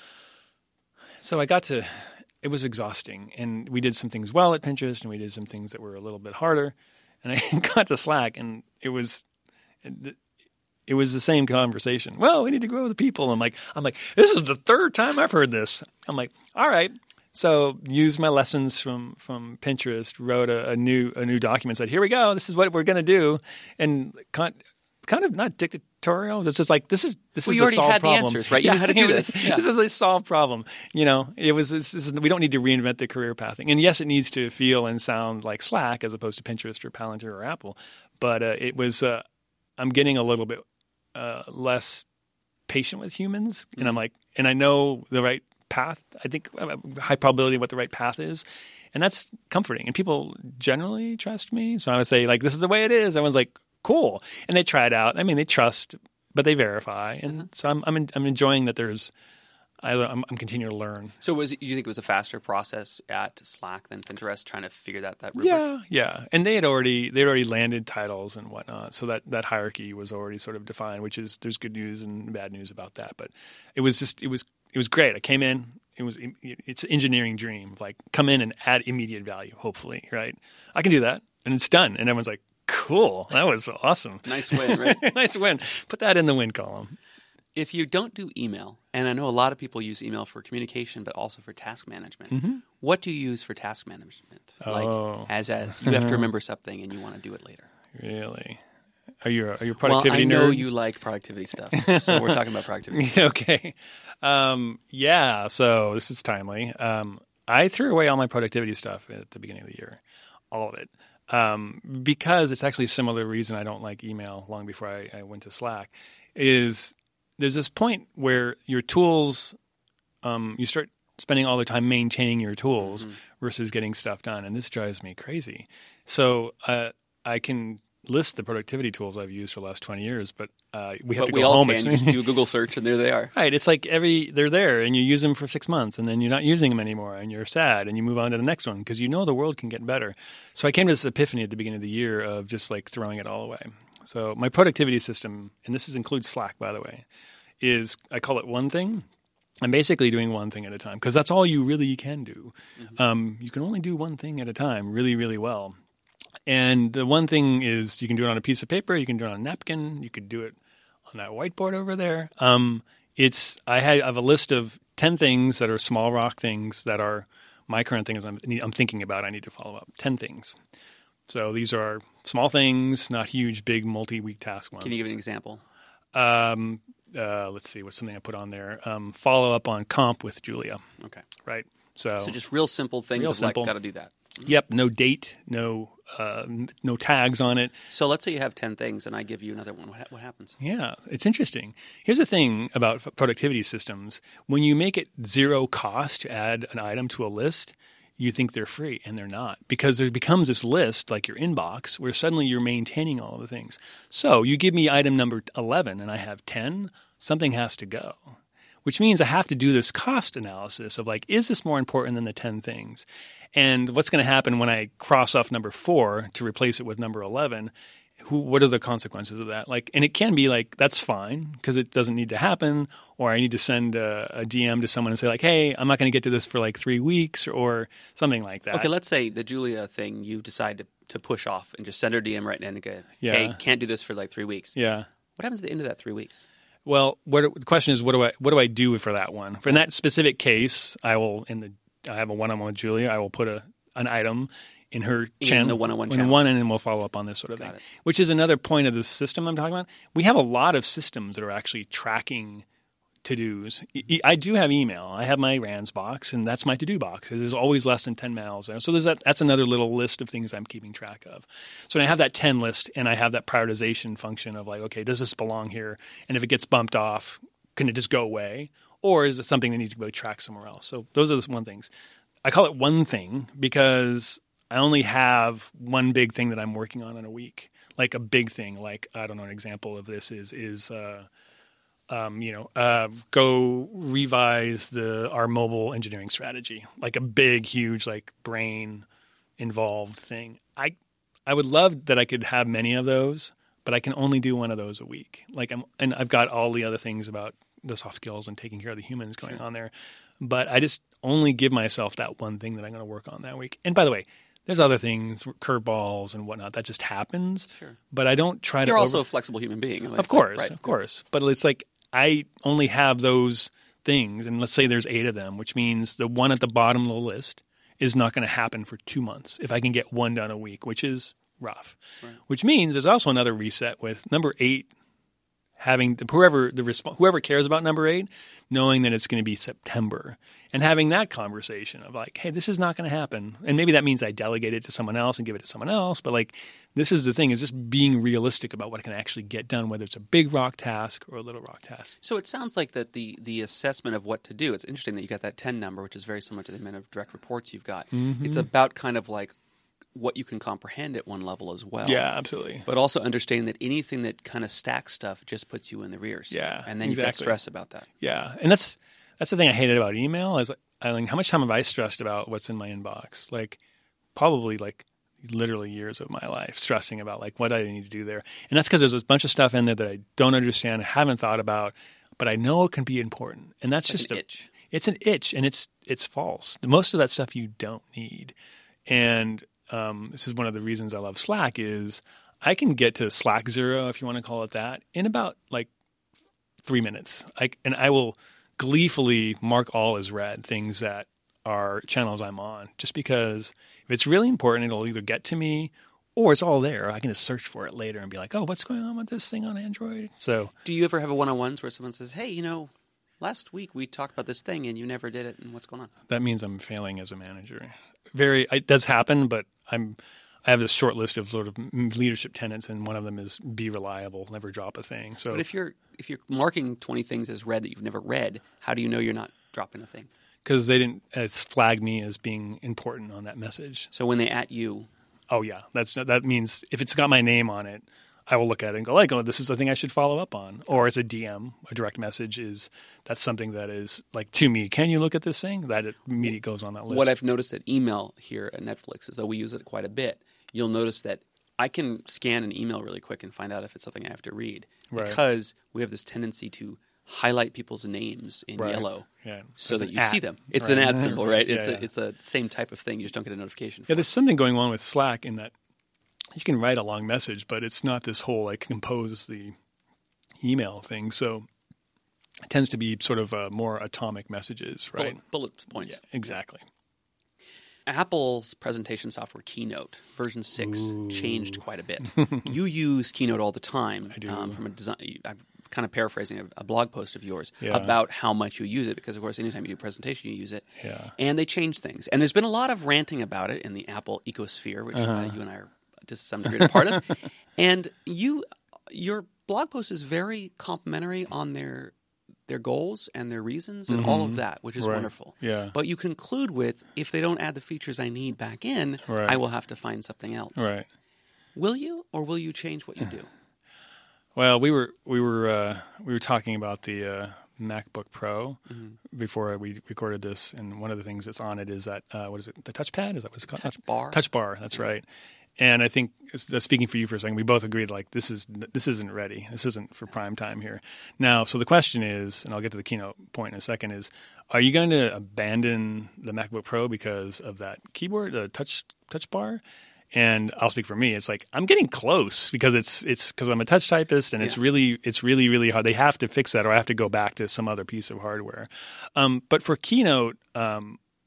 I got to. It was exhausting, and we did some things well at Pinterest, and we did some things that were a little bit harder. And I got to Slack, and it was the same conversation. Well, we need to grow the people. I'm like, this is the third time I've heard this. I'm like, all right. So used my lessons from Pinterest, wrote a new document, said, here we go. This is what we're going to do, and kind of not dictatorial. It's just like this is a solved problem. You already had the answers, right? You knew how to do this. Yeah. This is a solved problem. We don't need to reinvent the career pathing. And yes, it needs to feel and sound like Slack as opposed to Pinterest or Palantir or Apple. But it was I'm getting a little bit less patient with humans, and I'm like, and I know the right path. I think high probability of what the right path is. And that's comforting. And people generally trust me. So I would say, like, this is the way it is. Everyone's like, cool. And they try it out. I mean, they trust, but they verify. And so I'm enjoying that I'm continuing to learn. So you think it was a faster process at Slack than Pinterest trying to figure that rubric? Yeah. And they'd already landed titles and whatnot. So that hierarchy was already sort of defined, which is there's good news and bad news about that. But it was great. I came in. It's an engineering dream. Like, come in and add immediate value, hopefully, right? I can do that. And it's done. And everyone's like, cool. That was awesome. Nice win, right? Nice win. Put that in the win column. If you don't do email, and I know a lot of people use email for communication, but also for task management, what do you use for task management? Like, as you have to remember something and you want to do it later. Really? Are you a productivity nerd? Well, I know you like productivity stuff, so we're talking about productivity. Okay. So this is timely. I threw away all my productivity stuff at the beginning of the year, all of it, because it's actually a similar reason I don't like email long before I went to Slack, is there's this point where your tools, you start spending all the time maintaining your tools versus getting stuff done, and this drives me crazy. So I can list the productivity tools I've used for the last 20 years, but we have to go home. You just do a Google search and there they are. Right. It's like they're there and you use them for 6 months and then you're not using them anymore and you're sad and you move on to the next one because you know the world can get better. So I came to this epiphany at the beginning of the year of just like throwing it all away. So my productivity system, and this includes Slack, by the way, is I call it one thing. I'm basically doing one thing at a time because that's all you really can do. You can only do one thing at a time really, really well. And the one thing is you can do it on a piece of paper, you can do it on a napkin, you could do it on that whiteboard over there. I have a list of 10 things that are small rock things that are my current things I'm thinking about I need to follow up. 10 things. So these are small things, not huge, big, multi-week task ones. Can you give an example? Let's see, what's something I put on there? Follow up on comp with Julia. Okay. Right. So just real simple things like got to do that. Yep. No date, no tags on it. So let's say you have 10 things and I give you another one. What happens? Yeah, it's interesting. Here's the thing about productivity systems. When you make it zero cost to add an item to a list, you think they're free, and they're not. Because there becomes this list, like your inbox, where suddenly you're maintaining all the things. So you give me item number 11 and I have 10, something has to go. Which means I have to do this cost analysis of like, is this more important than the 10 things? And what's going to happen when I cross off number 4 to replace it with number 11? What are the consequences of that? Like, and it can be like, that's fine because it doesn't need to happen, or I need to send a DM to someone and say like, hey, I'm not going to get to this for like 3 weeks or something like that. Okay, let's say the Julia thing you decide to push off and just send her DM right now and go, hey, can't do this for like 3 weeks. Yeah. What happens at the end of that 3 weeks? Well, the question is, what do I do for that one? For in that specific case, I have a one-on-one with Julia. I will put an item in her in channel, the one-on-one in channel. one, and then we'll follow up on this sort of thing, which is another point of the system I'm talking about. We have a lot of systems that are actually tracking to-dos. I do have email. I have my RANds box, and that's my to-do box. There's always less than 10 miles there. So that's another little list of things I'm keeping track of. So when I have that 10 list and I have that prioritization function of like, okay, does this belong here? And if it gets bumped off, can it just go away? Or is it something that needs to go track somewhere else? So those are the one things. I call it one thing because I only have one big thing that I'm working on in a week. Like a big thing. Like, I don't know, an example of this is go revise our mobile engineering strategy, like a big, huge, like brain involved thing. I would love that I could have many of those, but I can only do one of those a week. And I've got all the other things about the soft skills and taking care of the humans going on there, but I just only give myself that one thing that I'm going to work on that week. And by the way, there's other things, curveballs and whatnot, that just happens. Sure. But I don't try to. You're also a flexible human being. Of course. But it's like I only have those things, and let's say there's 8 of them, which means the one at the bottom of the list is not going to happen for 2 months if I can get one done a week, which is rough. Right. Which means there's also another reset with number 8 having whoever cares about number 8 knowing that it's going to be September and having that conversation of like, hey, this is not going to happen. And maybe that means I delegate it to someone else and give it to someone else. But like, this is the thing, is just being realistic about what I can actually get done, whether it's a big rock task or a little rock task. So it sounds like that the assessment of what to do, it's interesting that you got that 10 number, which is very similar to the amount of direct reports you've got. Mm-hmm. It's about kind of like what you can comprehend at one level as well. Yeah, absolutely. But also understanding that anything that kind of stacks stuff just puts you in the rears. Yeah, and then you get stress about that. Yeah, and that's the thing I hated about email is how much time have I stressed about what's in my inbox? Like probably like literally years of my life stressing about like what I need to do there. And that's because there's a bunch of stuff in there that I don't understand, haven't thought about, but I know it can be important. And that's like just an itch. It's an itch, and it's false. Most of that stuff you don't need. And this is one of the reasons I love Slack is I can get to Slack 0, if you want to call it that, in about like 3 minutes. And I will gleefully mark all as read things that are channels I'm on, just because if it's really important, it'll either get to me or it's all there. I can just search for it later and be like, oh, what's going on with this thing on Android? So, do you ever have a one-on-ones where someone says, hey, last week we talked about this thing and you never did it, and what's going on? That means I'm failing as a manager. It does happen, but I have this short list of sort of leadership tenets, and one of them is be reliable, never drop a thing. So, but if you're marking 20 things as read that you've never read, how do you know you're not dropping a thing? Because they didn't flag me as being important on that message. So when they at you, oh yeah, that means if it's got my name on it, I will look at it and go like, oh, this is the thing I should follow up on. Or it's a DM, a direct message that's something that is like to me. Can you look at this thing? That immediately goes on that list. What I've noticed at email here at Netflix is that we use it quite a bit. You'll notice that I can scan an email really quick and find out if it's something I have to read, because we have this tendency to highlight people's names in yellow so that you see them. It's an @ symbol, right? It's a same type of thing. You just don't get a notification for. Yeah, there's something going on with Slack in that you can write a long message, but it's not this whole like compose the email thing. So it tends to be sort of more atomic messages, right? Bullet points. Yeah, exactly. Apple's presentation software Keynote version 6 changed quite a bit. You use Keynote all the time. I do. From a design, I'm kind of paraphrasing a blog post of yours about how much you use it, because of course anytime you do a presentation you use it. Yeah. And they change things. And there's been a lot of ranting about it in the Apple ecosphere, which you and I are to some degree a part of. And your blog post is very complimentary on their goals and their reasons and all of that, which is wonderful. Yeah. But you conclude with, if they don't add the features I need back in, I will have to find something else. Right. Will you, or will you change what you do? Well, we were talking about the MacBook Pro before we recorded this, and one of the things that's on it is that what is it? The touchpad? Is that what it's called? Touch bar. Touch bar. That's right. And I think, speaking for you for a second, we both agreed like this isn't ready. This isn't for prime time here. Now, so the question is, and I'll get to the keynote point in a second, is are you going to abandon the MacBook Pro because of that keyboard, the touch bar? And I'll speak for me. It's like I'm getting close because it's because I'm a touch typist, and it's really hard. They have to fix that, or I have to go back to some other piece of hardware. But for Keynote,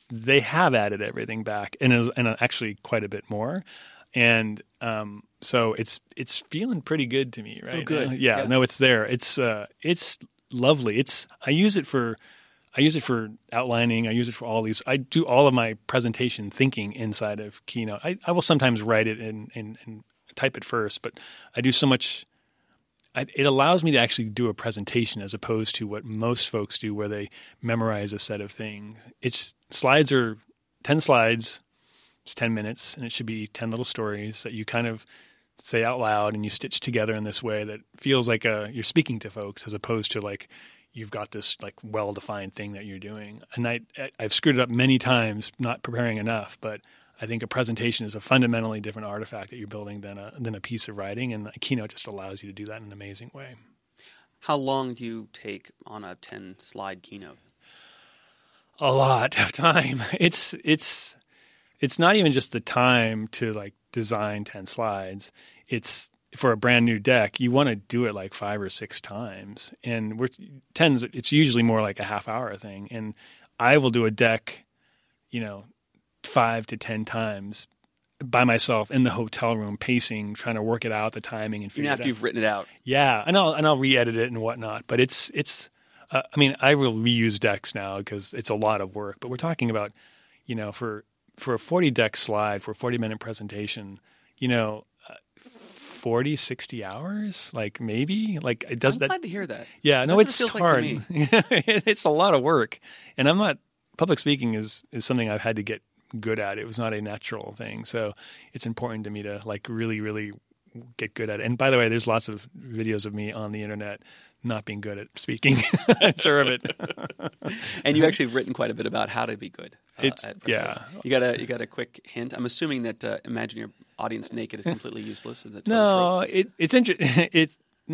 they have added everything back and actually quite a bit more. And so it's feeling pretty good to me right now. Good. Yeah, no, it's there. It's lovely. I use it for outlining. I use it for all these. I do all of my presentation thinking inside of Keynote. I will sometimes write it and type it first, but I do so much. It allows me to actually do a presentation as opposed to what most folks do where they memorize a set of things. Slides are 10 slides. It's 10 minutes, and it should be 10 little stories that you kind of say out loud and you stitch together in this way that feels like you're speaking to folks as opposed to like you've got this like well-defined thing that you're doing. And I've screwed it up many times not preparing enough, but I think a presentation is a fundamentally different artifact that you're building than a piece of writing, and Keynote just allows you to do that in an amazing way. How long do you take on a 10-slide Keynote? A lot of time. It's not even just the time to like design 10 slides. It's for a brand new deck, you want to do it like 5 or 6 times. And it's usually more like a half hour thing. And I will do a deck, 5 to 10 times by myself in the hotel room, pacing, trying to work it out, the timing, and figure it out. Even after you've written it out. Yeah, and I'll re-edit it and whatnot. But I will reuse decks now because it's a lot of work. But we're talking about, for a 40-deck slide, for a 40-minute presentation, 40, 60 hours, like maybe, like it does. I'm glad to hear that. Yeah, no, it's hard. Like to me. It's a lot of work, and public speaking is something I've had to get good at. It was not a natural thing, so it's important to me to like really, really get good at it. And by the way, there's lots of videos of me on the internet not being good at speaking. I'm sure of it. And you've actually written quite a bit about how to be good. Yeah. You got a quick hint. I'm assuming that imagine your audience naked is completely useless. Is that no, it's interesting.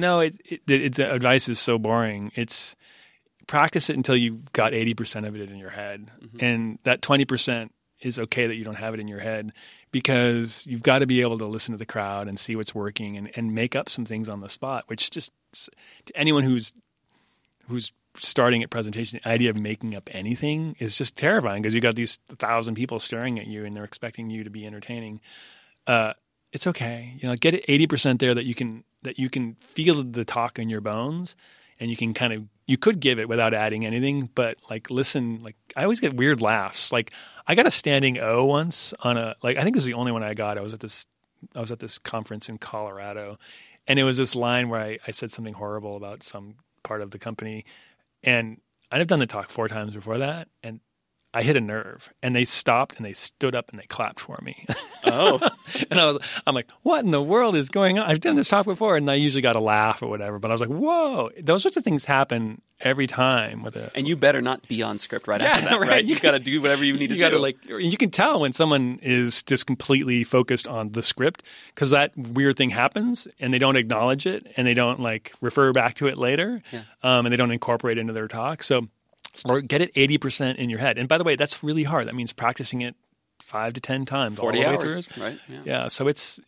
The advice is so boring. It's practice it until you've got 80% of it in your head, and that 20% is okay that you don't have it in your head, because you've got to be able to listen to the crowd and see what's working and make up some things on the spot, which just to anyone who's starting at presentation, the idea of making up anything is just terrifying because you got these 1,000 people staring at you and they're expecting you to be entertaining. It's okay. Get it 80% there that you can feel the talk in your bones, and you could give it without adding anything, but like listen, like I always get weird laughs. Like I got a standing O once on I think this is the only one I got. I was at this conference in Colorado, and it was this line where I said something horrible about some part of the company, and I'd have done the talk 4 times before that, and I hit a nerve, and they stopped and they stood up and they clapped for me. Oh, and I'm like, what in the world is going on? I've done this talk before, and I usually got a laugh or whatever, but I was like, whoa, those sorts of things happen every time and you better not be on script after that, right? You got to do whatever you need to do. You can tell when someone is just completely focused on the script, because that weird thing happens and they don't acknowledge it and they don't like refer back to it later, and they don't incorporate it into their talk. Or get it 80% in your head. And by the way, that's really hard. That means practicing it 5 to 10 times 40 all the hours, way through. Right? Yeah. So it's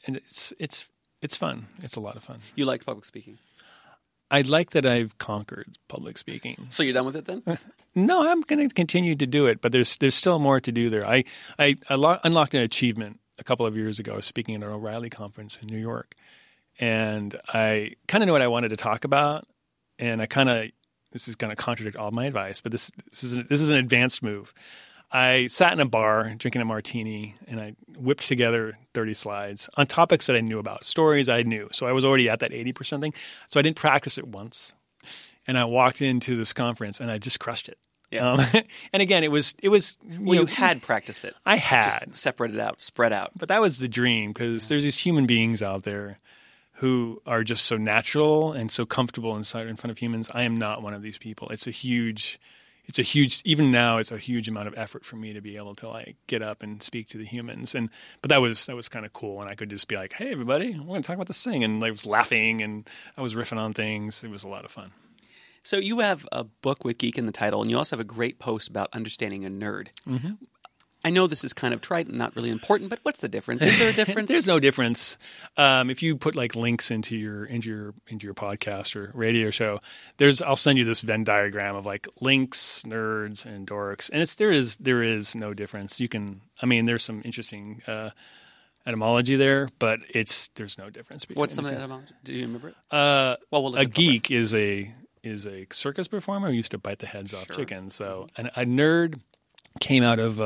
fun. It's a lot of fun. You like public speaking? I like that I've conquered public speaking. So you're done with it then? No, I'm going to continue to do it, but there's still more to do there. I unlocked an achievement a couple of years ago. I was speaking at an O'Reilly conference in New York, and I kind of knew what I wanted to talk about, and this is going to contradict all my advice, but this is an advanced move. I sat in a bar drinking a martini, and I whipped together 30 slides on topics that I knew about, stories I knew. So I was already at that 80% thing. So I didn't practice it once. And I walked into this conference, and I just crushed it. Yeah. And again, it was. You had practiced it. I had. Just separated out, spread out. But that was the dream, because there's these human beings out there who are just so natural and so comfortable in front of humans. I am not one of these people. It's a huge, even now, it's a huge amount of effort for me to be able to like get up and speak to the humans. But that was kind of cool. And I could just be like, hey, everybody, we're going to talk about this thing. And I was laughing and I was riffing on things. It was a lot of fun. So you have a book with Geek in the title, and you also have a great post about understanding a nerd. Mm-hmm. I know this is kind of trite and not really important, but what's the difference? Is there a difference? There's no difference. If you put like links into your podcast or radio show, I'll send you this Venn diagram of like links, nerds, and dorks, and there is no difference. There's some interesting etymology there, but there's no difference between. What's some of the etymology? Do you remember it? A geek is a circus performer who used to bite the heads off chickens. So a nerd came out of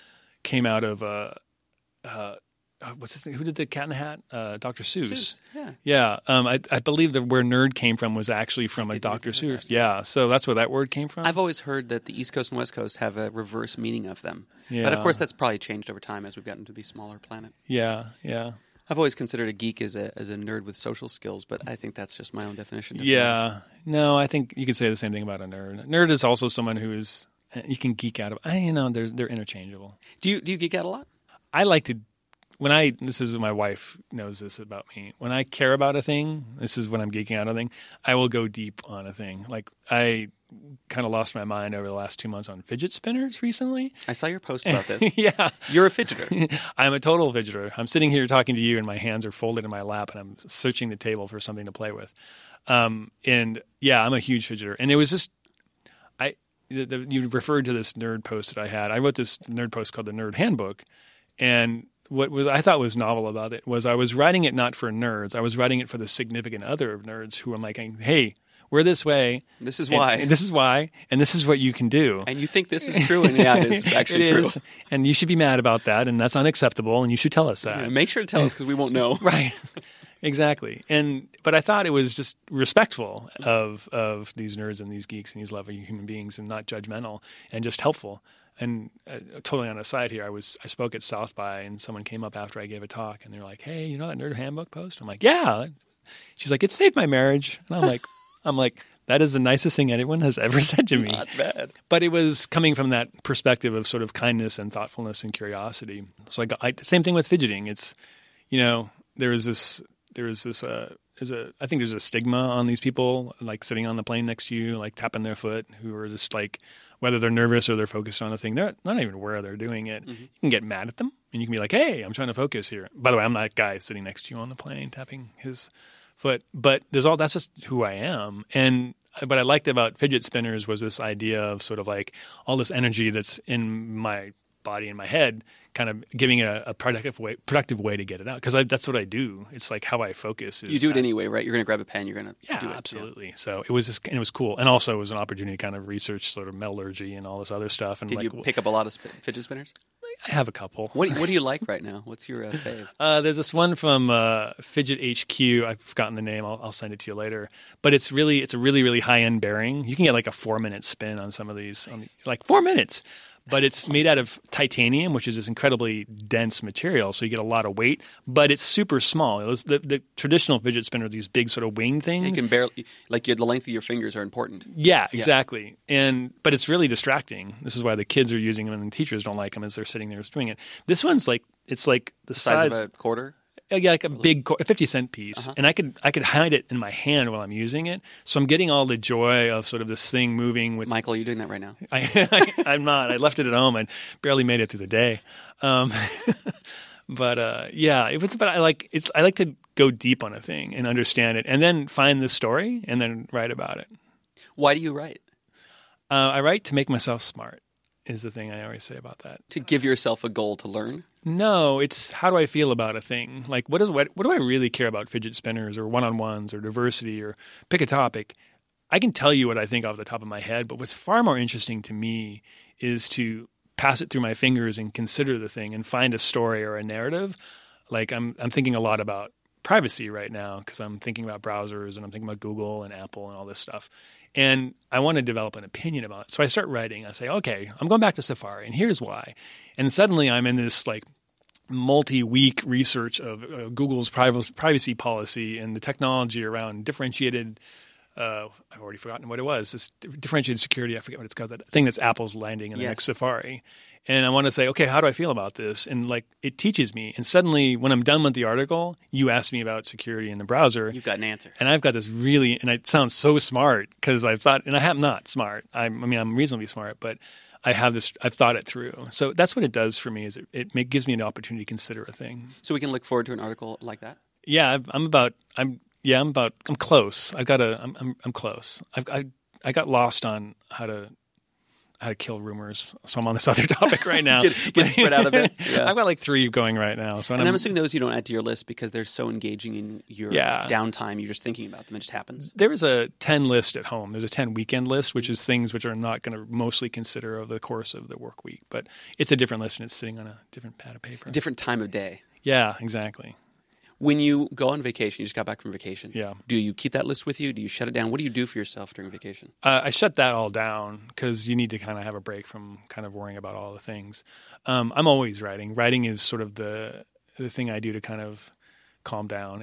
what's his name? Who did the Cat in the Hat? Dr. Seuss. Yeah. I believe that where nerd came from was actually from a Dr. Seuss. That. Yeah. So that's where that word came from. I've always heard that the East Coast and West Coast have a reverse meaning of them. Yeah. But of course, that's probably changed over time as we've gotten to be a smaller planet. Yeah. Yeah. I've always considered a geek as a nerd with social skills, but I think that's just my own definition. Yeah. No, I think you could say the same thing about a nerd. A nerd is also someone who is you can geek out of. They're interchangeable. Do you geek out a lot? I like to. This is my wife knows this about me. When I care about a thing, this is when I'm geeking out on a thing. I will go deep on a thing. Like I kind of lost my mind over the last 2 months on fidget spinners recently. I saw your post about this. Yeah, you're a fidgeter. I'm a total fidgeter. I'm sitting here talking to you, and my hands are folded in my lap, and I'm searching the table for something to play with. And yeah, I'm a huge fidgeter. And it was just you referred to this nerd post that I had. I wrote this nerd post called the Nerd Handbook, and what I thought was novel about it was I was writing it not for nerds. I was writing it for the significant other of nerds who I'm like, hey, we're this way. This is why. And this is why. And this is what you can do. And you think this is true, and yeah, it is actually true. And you should be mad about that, and that's unacceptable, and you should tell us that. Yeah, make sure to tell us because we won't know. Right. Exactly. But I thought it was just respectful of these nerds and these geeks and these lovely human beings and not judgmental and just helpful. And totally on a side here, I spoke at South by, and someone came up after I gave a talk, and they're like, "Hey, you know that Nerd Handbook post?" I'm like, "Yeah." She's like, "It saved my marriage." And I'm like, that is the nicest thing anyone has ever said to me. Not bad. But it was coming from that perspective of sort of kindness and thoughtfulness and curiosity. So same thing with fidgeting. It's, I think there's a stigma on these people, like sitting on the plane next to you, like tapping their foot, who are just like, whether they're nervous or they're focused on a thing, they're not even aware they're doing it. Mm-hmm. You can get mad at them, and you can be like, hey, I'm trying to focus here. By the way, I'm that guy sitting next to you on the plane, tapping his foot. But that's just who I am. And what I liked about fidget spinners was this idea of sort of like all this energy that's in my body, in my head, kind of giving a productive way to get it out. Because that's what I do. It's like how I focus. You do it anyway, right? You're going to grab a pen. You're going to do it. Absolutely. Yeah. So it was cool. And also it was an opportunity to kind of research sort of metallurgy and all this other stuff. And did you pick up a lot of fidget spinners? I have a couple. What do you like right now? What's your fave? There's this one from Fidget HQ. I've forgotten the name. I'll send it to you later. But it's a really, really high-end bearing. You can get like a 4-minute spin on some of these. Nice. Like 4 minutes. But it's made out of titanium, which is this incredibly dense material, so you get a lot of weight. But it's super small. The traditional fidget spinner are these big sort of wing things. You can barely, the length of your fingers are important. Yeah, exactly. But it's really distracting. This is why the kids are using them and the teachers don't like them as they're sitting there doing it. This one's the size of a quarter. Yeah, like a big 50-cent piece, and I could hide it in my hand while I'm using it. So I'm getting all the joy of sort of this thing moving. With Michael, are you doing that right now? I'm not. I left it at home and barely made it through the day. But yeah, it was. But I like to go deep on a thing and understand it, and then find the story and then write about it. Why do you write? I write to make myself smart. Is the thing I always say about that. To give yourself a goal to learn? No, it's how do I feel about a thing? Like what do I really care about fidget spinners or one-on-ones or diversity or pick a topic? I can tell you what I think off the top of my head, but what's far more interesting to me is to pass it through my fingers and consider the thing and find a story or a narrative. Like I'm thinking a lot about privacy right now because I'm thinking about browsers and I'm thinking about Google and Apple and all this stuff. And I want to develop an opinion about it. So I start writing. I say, okay, I'm going back to Safari, and here's why. And suddenly I'm in this like multi-week research of Google's privacy policy and the technology around differentiated I've already forgotten what it was. This differentiated security, I forget what it's called, that thing that's Apple's landing in the next Safari. And I want to say, okay, how do I feel about this? And like it teaches me. And suddenly when I'm done with the article, you ask me about security in the browser. You've got an answer. And I've got this and it sounds so smart because I've thought, and I am not smart. I'm reasonably smart, but I've thought it through. So that's what it does for me is it gives me an opportunity to consider a thing. So we can look forward to an article like that? Yeah, I'm close. I'm close. I got lost on how to kill rumors. So I'm on this other topic right now. get spread out a bit. Yeah. I've got like 3 going right now. So I'm assuming those you don't add to your list because they're so engaging in your downtime. You're just thinking about them. It just happens. There is a 10 list at home. There's a 10 weekend list, which is things which are not going to mostly consider over the course of the work week. But it's a different list and it's sitting on a different pad of paper. Different time of day. Yeah, exactly. When you go on vacation, you just got back from vacation. Yeah. Do you keep that list with you? Do you shut it down? What do you do for yourself during vacation? I shut that all down because you need to kind of have a break from kind of worrying about all the things. I'm always writing. Writing is sort of the thing I do to kind of calm down.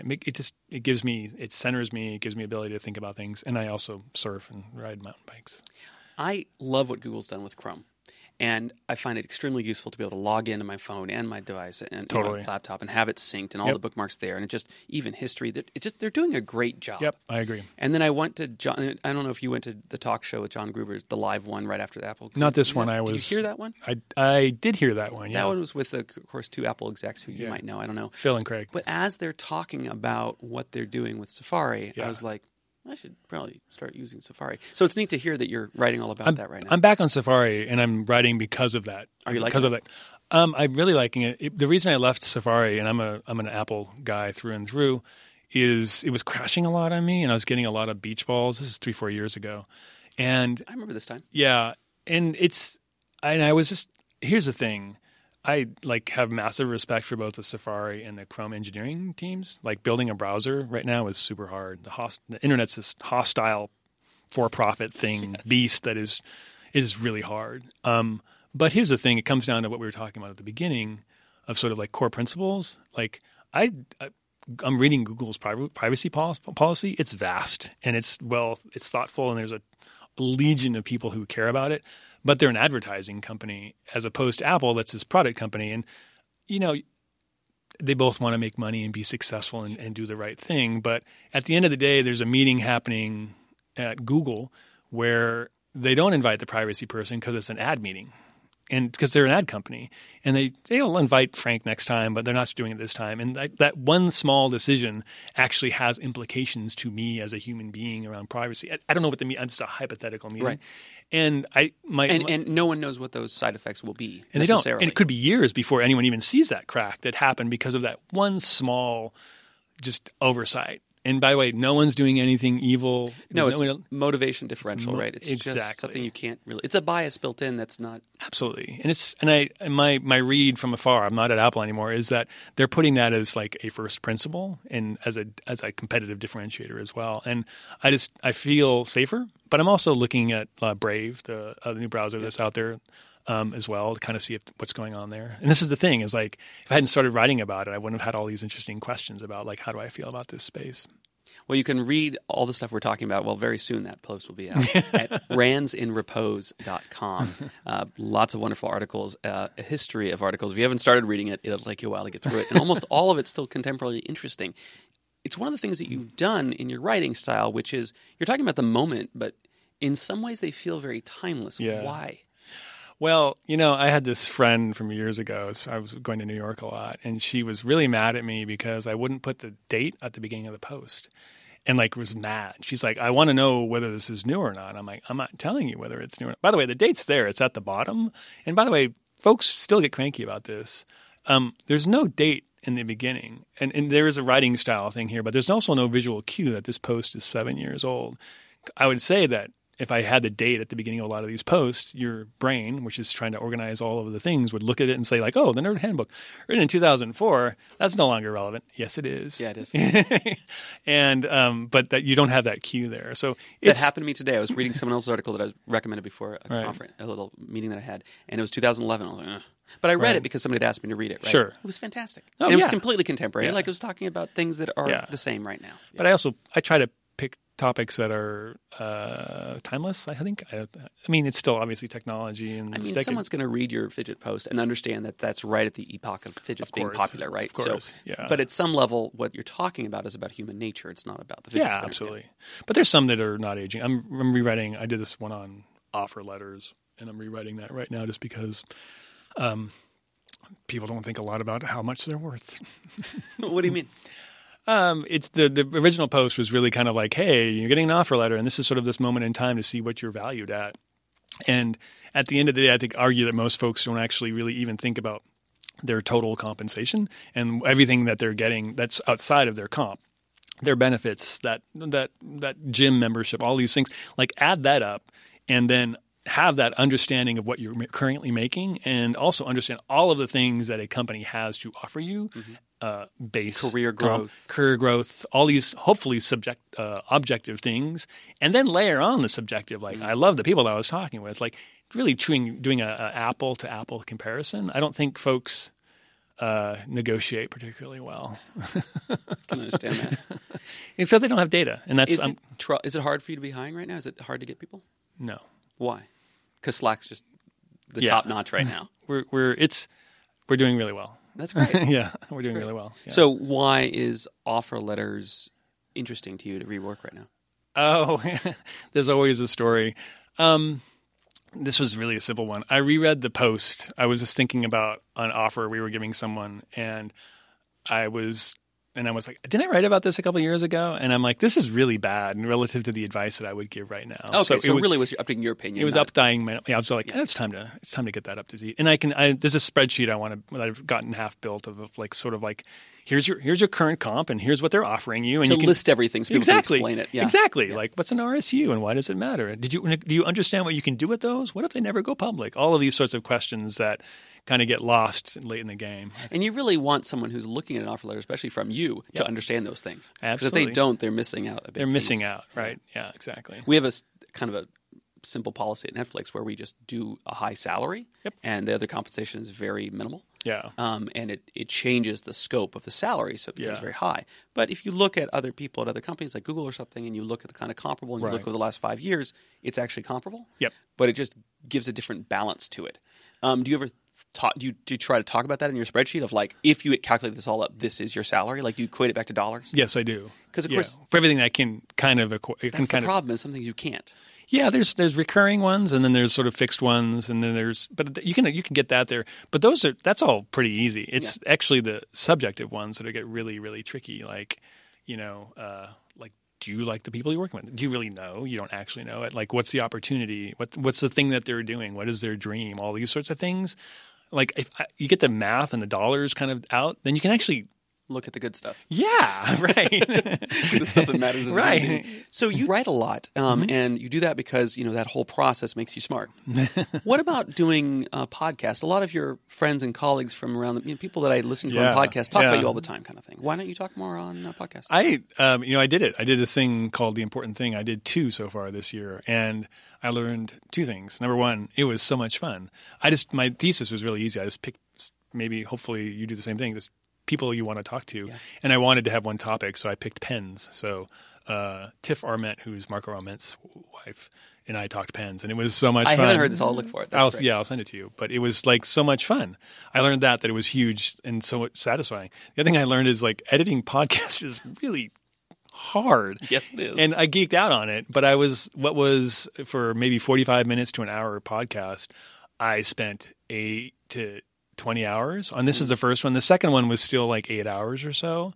It centers me. It gives me ability to think about things. And I also surf and ride mountain bikes. I love what Google's done with Chrome. And I find it extremely useful to be able to log into my phone and my device and my laptop and have it synced and all the bookmarks there. And it just, even history, they're doing a great job. Yep, I agree. And then I went to John, I don't know if you went to the talk show with John Gruber, the live one right after the Apple. Not this one. Did you hear that one? I did hear that one, yeah. That one was with, of course, 2 Apple execs who you might know. I don't know. Phil and Craig. But as they're talking about what they're doing with Safari, I was like, I should probably start using Safari. So it's neat to hear that you're writing all about that right now. I'm back on Safari, and I'm writing because of that. Are you liking it? I'm really liking it. The reason I left Safari, and I'm an Apple guy through and through, is it was crashing a lot on me, and I was getting a lot of beach balls. This is 3-4 years ago. And I remember this time. Yeah, and I was just, here's the thing. I have massive respect for both the Safari and the Chrome engineering teams. Like building a browser right now is super hard. The internet's this hostile, for-profit thing, beast that is really hard. But here's the thing: it comes down to what we were talking about at the beginning of sort of like core principles. Like I'm reading Google's privacy policy. It's vast and it's thoughtful, and there's a legion of people who care about it. But they're an advertising company as opposed to Apple that's this product company. And, they both want to make money and be successful and do the right thing. But at the end of the day, there's a meeting happening at Google where they don't invite the privacy person because it's an ad meeting. And because they're an ad company, and they'll invite Frank next time, but they're not doing it this time. And that one small decision actually has implications to me as a human being around privacy. I don't know what the mean. It's a hypothetical meeting, right? And and no one knows what those side effects will be and necessarily. They don't. And it could be years before anyone even sees that crack that happened because of that one small just oversight. And by the way, no one's doing anything evil. No, it's motivation differential, right? It's exactly. Just something you can't really. It's a bias built in that's not absolutely. And my read from afar, I'm not at Apple anymore, is that they're putting that as like a first principle and as a competitive differentiator as well. And I feel safer, but I'm also looking at Brave, the new browser that's out there. As well to kind of see what's going on there. And this is the thing is like if I hadn't started writing about it, I wouldn't have had all these interesting questions about like how do I feel about this space. Well, you can read all the stuff we're talking about. Well, very soon that post will be out at randsinrepose.com. Lots of wonderful articles, a history of articles. If you haven't started reading it, it'll take you a while to get through it. And almost all of it's still contemporarily interesting. It's one of the things that you've done in your writing style, which is you're talking about the moment, but in some ways they feel very timeless. Yeah. Why? Well, I had this friend from years ago. So I was going to New York a lot, and she was really mad at me because I wouldn't put the date at the beginning of the post and was mad. She's like, I want to know whether this is new or not. I'm like, I'm not telling you whether it's new or not. By the way, the date's there. It's at the bottom. And by the way, folks still get cranky about this. There's no date in the beginning. And there is a writing style thing here, but there's also no visual cue that this post is 7 years old. I would say that if I had the date at the beginning of a lot of these posts, your brain, which is trying to organize all of the things, would look at it and say like, oh, the Nerd Handbook, written in 2004, that's no longer relevant. Yes, it is. Yeah, it is. And but that you don't have that cue there. So that happened to me today. I was reading someone else's article that I recommended before a conference, a little meeting that I had, and it was 2011. I was like, ugh. But I read it because somebody had asked me to read it. Right? Sure. It was fantastic. Oh, and it was completely contemporary. Like it was talking about things that are the same right now. But I try to pick topics that are timeless, I think. I mean, it's still obviously technology. And someone's going to read your fidget post and understand that that's right at the epoch of fidgets being popular, right? Of course, yeah. But at some level, what you're talking about is about human nature. It's not about the fidget spinner. Yeah, absolutely. But there's some that are not aging. I'm rewriting. I did this one on offer letters. and I'm rewriting that right now just because people don't think a lot about how much they're worth. What do you mean? It's the original post was really kind of like, hey, you're getting an offer letter, and this is sort of this moment in time to see what you're valued at. And at the end of the day, I think argue that most folks don't actually really even think about their total compensation and everything that they're getting that's outside of their comp, their benefits, that gym membership, all these things. Like add that up, and then have that understanding of what you're currently making, and also understand all of the things that a company has to offer you. Base career growth, all these hopefully objective things, and then layer on the subjective. Like I love the people that I was talking with, like really doing a apple to apple comparison. I don't think folks negotiate particularly well. Can understand that. It's because they don't have data, and that's is it hard for you to be hiring right now? Is it hard to get people? No. Why? Because Slack's just the top notch right now. We're doing really well. That's great. Yeah, we're doing really well. Yeah. So why is offer letters interesting to you to rework right now? Oh, there's always a story. This was really a simple one. I reread the post. I was just thinking about an offer we were giving someone, and I was like, didn't I write about this a couple of years ago? And I'm like, this is really bad and relative to the advice that I would give right now. Okay, so it really was updating your opinion. It was updating. I was like, it's time to get that up to date. And there's a spreadsheet that I've gotten half built of like sort of like, here's your current comp and here's what they're offering you, and you can list everything so people can explain it. Yeah. Exactly. Yeah. Like, what's an RSU and why does it matter? Do you understand what you can do with those? What if they never go public? All of these sorts of questions that kind of get lost late in the game. And you really want someone who's looking at an offer letter, especially from you, to understand those things. Absolutely. Because if they don't, they're missing out a bit. They're missing out, right? Yeah, exactly. We have a kind of a simple policy at Netflix where we just do a high salary, and the other compensation is very minimal. Yeah. And it changes the scope of the salary, so it becomes very high. But if you look at other people at other companies like Google or something, and you look at the kind of comparable, and you look over the last 5 years, it's actually comparable. Yep. But it just gives a different balance to it. Do you ever do you try to talk about that in your spreadsheet of like, if you calculate this all up, this is your salary? Like, do you equate it back to dollars? Yes, I do. Because of course, for everything I can kind of that's the problem is something you can't. Yeah, there's recurring ones, and then there's sort of fixed ones, and then but you can get that there. But that's all pretty easy. It's actually the subjective ones that get really, really tricky. Like, like, do you like the people you're working with? Do you really know? You don't actually know it. Like, what's the opportunity? What's the thing that they're doing? What is their dream? All these sorts of things. Like, if you get the math and the dollars kind of out, then you can actually look at the good stuff. Yeah, right. The stuff that matters. Right. So you write a lot, and you do that because, that whole process makes you smart. What about doing podcasts? A lot of your friends and colleagues from around people that I listen to on podcasts talk about you all the time, kind of thing. Why don't you talk more on podcasts? I did it. I did this thing called The Important Thing. I did 2 so far this year, and I learned 2 things. Number one, it was so much fun. My thesis was really easy. I just picked, hopefully you do the same thing, just people you want to talk to. Yeah. And I wanted to have one topic, so I picked pens. So Tiff Arment, who's Marco Arment's wife, and I talked pens, and it was so much fun. I haven't heard this. I'll look for it. I'll send it to you. But it was like so much fun. I learned that it was huge and so satisfying. The other thing I learned is like editing podcasts is really hard. Yes, it is. And I geeked out on it, but what was for maybe 45 minutes to an hour podcast, I spent 8 to 20 hours on. This is the first one. The second one was still like 8 hours or so.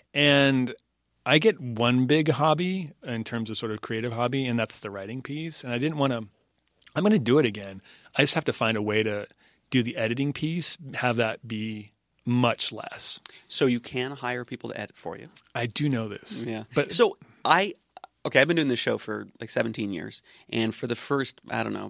And I get one big hobby in terms of sort of creative hobby, and that's the writing piece. And I didn't want to – I'm going to do it again. I just have to find a way to do the editing piece, have that be much less. So you can hire people to edit for you? I do know this. Yeah. But so I've been doing this show for like 17 years. And for the first,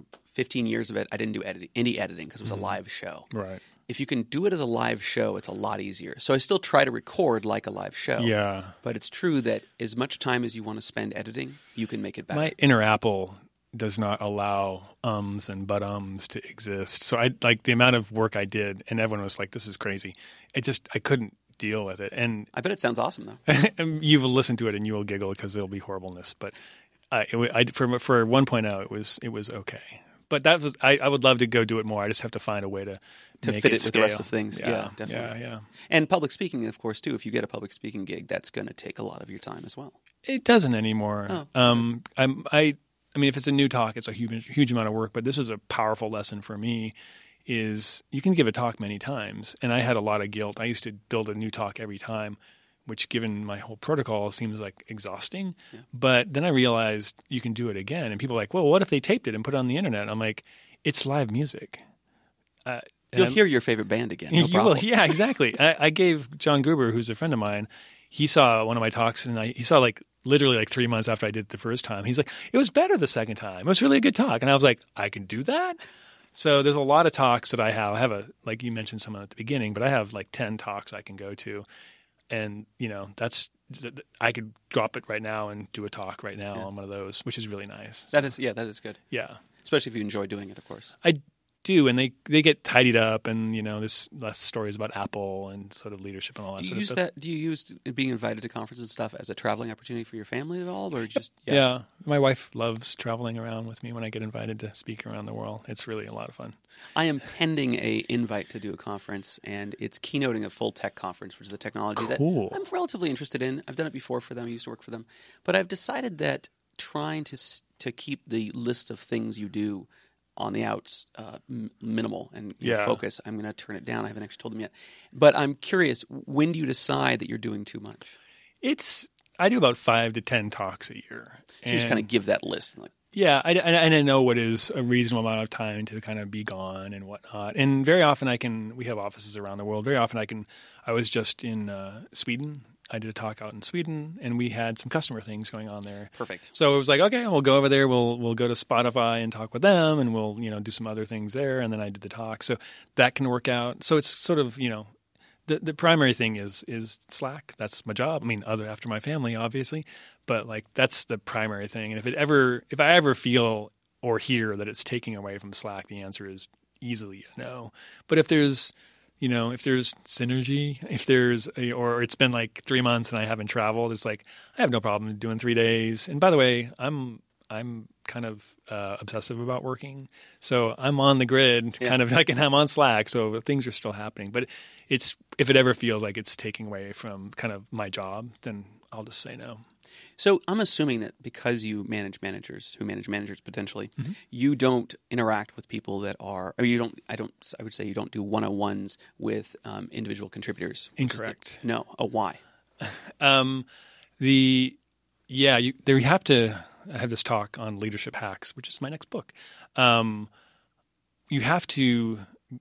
15 years of it, I didn't do any editing because it was a live show. Right. If you can do it as a live show, it's a lot easier. So I still try to record like a live show. Yeah. But it's true that as much time as you want to spend editing, you can make it better. My inner Apple does not allow ums and but-ums to exist. So I like the amount of work I did, and everyone was like, this is crazy. I couldn't deal with it. And I bet it sounds awesome, though. You will listen to it and you will giggle because there'll be horribleness. But for 1.0, it was okay. But that was I would love to go do it more. I just have to find a way to make fit it scale. with the rest of things. Yeah, definitely. Yeah. And public speaking, of course, too. If you get a public speaking gig, that's going to take a lot of your time as well. It doesn't anymore. Oh. I mean, if it's a new talk, it's a huge amount of work, but this is a powerful lesson for me is you can give a talk many times. And I had a lot of guilt. I used to build a new talk every time, which given my whole protocol seems like exhausting. Yeah. But then I realized you can do it again. And people are like, well, what if they taped it and put it on the internet? I'm like, it's live music. You'll hear your favorite band again. No you will. Yeah, exactly. I gave John Gruber, who's a friend of mine, he saw one of my talks and he saw literally 3 months after I did it the first time. He's like, it was better the second time. It was really a good talk. And I was like, I can do that? So there's a lot of talks that I have. I have like you mentioned some at the beginning, but I have 10 talks I can go to. And, I could drop it right now and do a talk right now on one of those, which is really nice. That is good. Yeah. Especially if you enjoy doing it, of course. I do, and they get tidied up, and there's less stories about Apple and sort of leadership and all that sort of stuff. Do you use being invited to conferences and stuff as a traveling opportunity for your family at all, or just yeah? My wife loves traveling around with me when I get invited to speak around the world. It's really a lot of fun. I am pending a invite to do a conference, and it's keynoting a full tech conference, which is a technology that I'm relatively interested in. I've done it before for them. I used to work for them, but I've decided that trying to keep the list of things you do on the outs minimal and focus. I'm going to turn it down. I haven't actually told them yet. But I'm curious, when do you decide that you're doing too much? I do about 5 to 10 talks a year. So you just kind of give that list. And I know what is a reasonable amount of time to kind of be gone and whatnot. And very often we have offices around the world. Very often I was just in Sweden. I did a talk out in Sweden, and we had some customer things going on there. Perfect. So it was like, okay, we'll go over there. We'll go to Spotify and talk with them, and we'll do some other things there. And then I did the talk, so that can work out. So it's sort of the primary thing is Slack. That's my job. I mean, after my family, obviously, but that's the primary thing. And if I ever feel or hear that it's taking away from Slack, the answer is easily a no. But if there's synergy, or it's been 3 months and I haven't traveled, it's I have no problem doing 3 days. And by the way, I'm kind of obsessive about working, so I'm on the grid, kind of and I'm on Slack, so things are still happening. But if it ever feels like it's taking away from kind of my job, then I'll just say no. So I'm assuming that because you manage managers who manage managers potentially, you don't interact with people that are. I would say you don't do one-on-ones with individual contributors. Incorrect. Why? You have to. I have this talk on leadership hacks, which is my next book. You have to.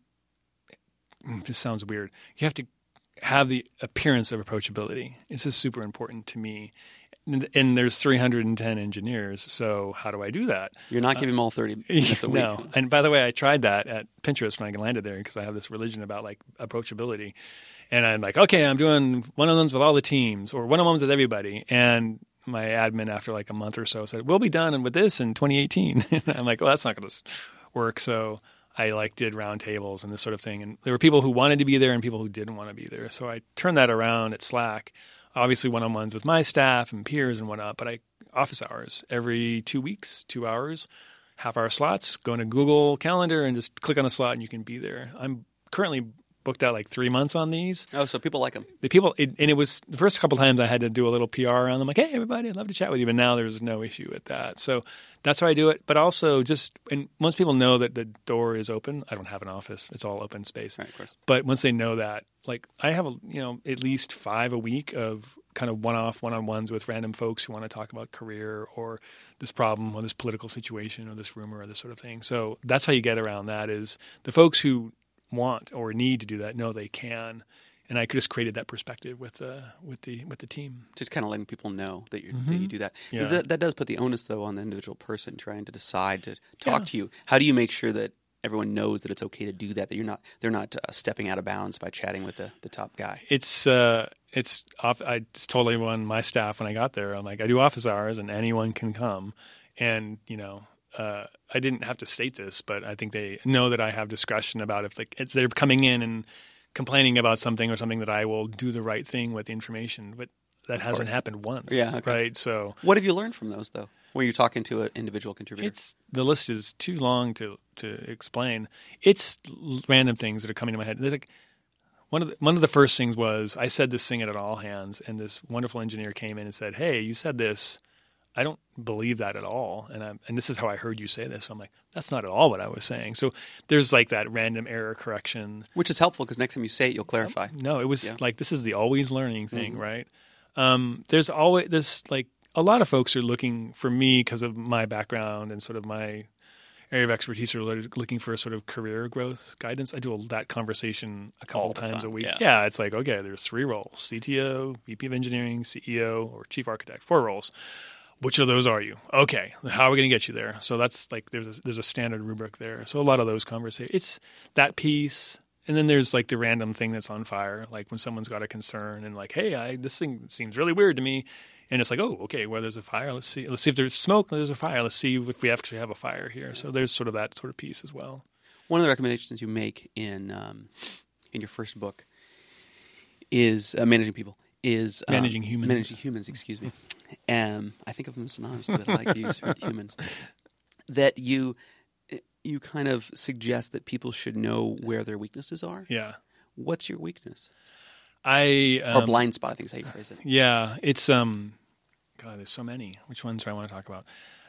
This sounds weird. You have to have the appearance of approachability. This is super important to me. And there's 310 engineers, so how do I do that? You're not giving them all 30 minutes a week. No. And by the way, I tried that at Pinterest when I landed there because I have this religion about approachability. And I'm like, okay, I'm doing one-on-ones with all the teams or one-on-ones with everybody. And my admin after a month or so said, we'll be done with this in 2018. And I'm like, well, that's not going to work. So I did round tables and this sort of thing. And there were people who wanted to be there and people who didn't want to be there. So I turned that around at Slack. Obviously one-on-ones with my staff and peers and whatnot, but office hours every 2 weeks, 2 hours, half-hour slots, go into Google Calendar and just click on a slot and you can be there. I'm currently booked out 3 months on these. Oh, so people like them. It was the first couple times I had to do a little PR on them, like, hey, everybody, I'd love to chat with you. But now there's no issue with that. So that's how I do it. But also and most people know that the door is open. I don't have an office. It's all open space. Right, of course. But once they know that, I have, at least 5 a week of kind of one-on-ones with random folks who want to talk about career or this problem or this political situation or this rumor or this sort of thing. So that's how you get around that is the folks who want or need to do that know they can, and I just created that perspective with the team. Just kind of letting people know that you do that. Yeah. That does put the onus though on the individual person trying to decide to talk to you. How do you make sure that everyone knows that it's okay to do that? That they're not stepping out of bounds by chatting with the top guy. It's I told everyone, my staff when I got there, I'm like, I do office hours and anyone can come, and I didn't have to state this, but I think they know that I have discretion about if they're coming in and complaining about something or something that I will do the right thing with the information. But that hasn't happened once, right? So what have you learned from those, though, where you're talking to an individual contributor? The list is too long to explain. It's random things that are coming to my head. There's one of the first things was I said this thing at an all hands, and this wonderful engineer came in and said, hey, you said this. I don't believe that at all. And this is how I heard you say this. So I'm like, that's not at all what I was saying. So there's like that random error correction. Which is helpful because next time you say it, you'll clarify. No, it was like, this is the always learning thing, right? There's always this, like, a lot of folks are looking for me because of my background and sort of my area of expertise are looking for a sort of career growth guidance. I do that conversation a couple times a week. Yeah, it's like, okay, there's 3 roles: CTO, VP of Engineering, CEO, or Chief Architect. 4 roles. Which of those are you? Okay, how are we going to get you there? So that's like there's a standard rubric there. So a lot of those conversations, it's that piece. And then there's like the random thing that's on fire, like when someone's got a concern and like, hey, this thing seems really weird to me. And it's like, oh, okay, well, there's a fire. Let's see if there's smoke. There's a fire. Let's see if we actually have a fire here. So there's sort of that sort of piece as well. One of the recommendations you make in your first book is Managing People. Is Managing Humans. Managing Humans, excuse me. I think of them synonymously that I like to use, humans. That you kind of suggest that people should know where their weaknesses are. Yeah. What's your weakness? Or blind spot, I think is how you phrase it. Yeah, it's God, there's so many. Which ones do I want to talk about?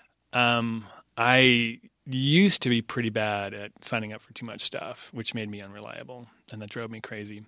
I used to be pretty bad at signing up for too much stuff, which made me unreliable, and that drove me crazy.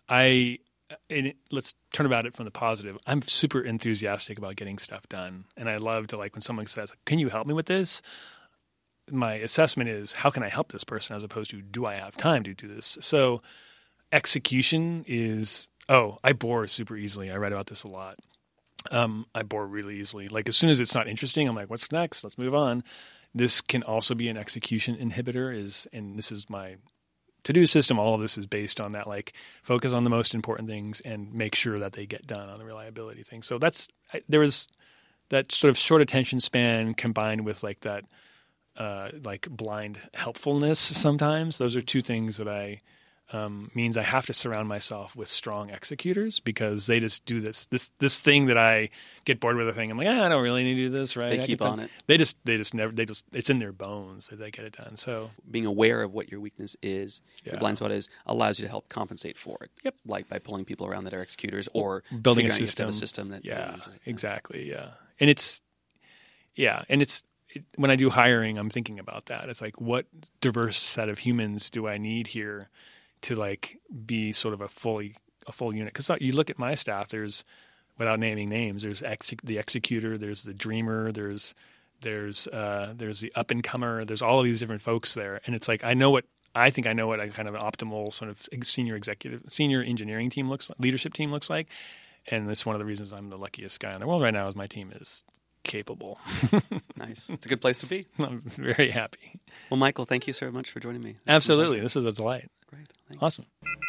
Let's turn about it from the positive. I'm super enthusiastic about getting stuff done, and I love to, like, when someone says, "Can you help me with this?" My assessment is, how can I help this person, as opposed to, do I have time to do this? So execution is, I bore super easily. I write about this a lot. I bore really easily. Like, as soon as it's not interesting, I'm like, what's next? Let's move on. This can also be an execution inhibitor, and this is my to-do system. All of this is based on that, like, focus on the most important things and make sure that they get done on the reliability thing. So there was that sort of short attention span combined with like that, like blind helpfulness sometimes. Those are 2 things that means I have to surround myself with strong executors, because they just do this thing that I get bored with a thing. I'm like, I don't really need to do this, right? They keep on it. They just it's in their bones that they get it done. So being aware of what your weakness is, your blind spot is, allows you to help compensate for it. Yep. Like by pulling people around that are executors, or building a system that exactly. Yeah. And it's when I do hiring, I'm thinking about that. It's like, what diverse set of humans do I need here to, like, be sort of a full unit? Because you look at my staff, there's, without naming names, there's the executor, there's the dreamer, there's the up and comer, there's all of these different folks there, and it's like, I think I know what a kind of an optimal sort of senior engineering team leadership team looks like, and that's one of the reasons I'm the luckiest guy in the world right now, is my team is capable. Nice. It's a good place to be. I'm very happy. Well, Michael, thank you so much for joining me. Absolutely. This is a delight. Great. Thanks. Awesome.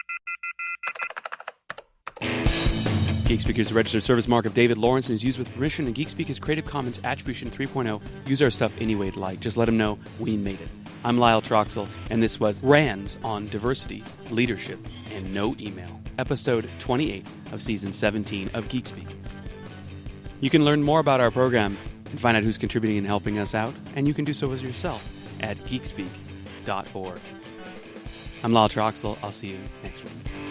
GeekSpeak is a registered service mark of David Lawrence and is used with permission, and GeekSpeak is Creative Commons Attribution 3.0. Use our stuff any way you'd like. Just let them know we made it. I'm Lyle Troxell, and this was Rands on Diversity, Leadership, and No Email, episode 28 of season 17 of GeekSpeak. You can learn more about our program and find out who's contributing and helping us out, and you can do so as yourself at geekspeak.org. I'm Lyle Troxell. I'll see you next week.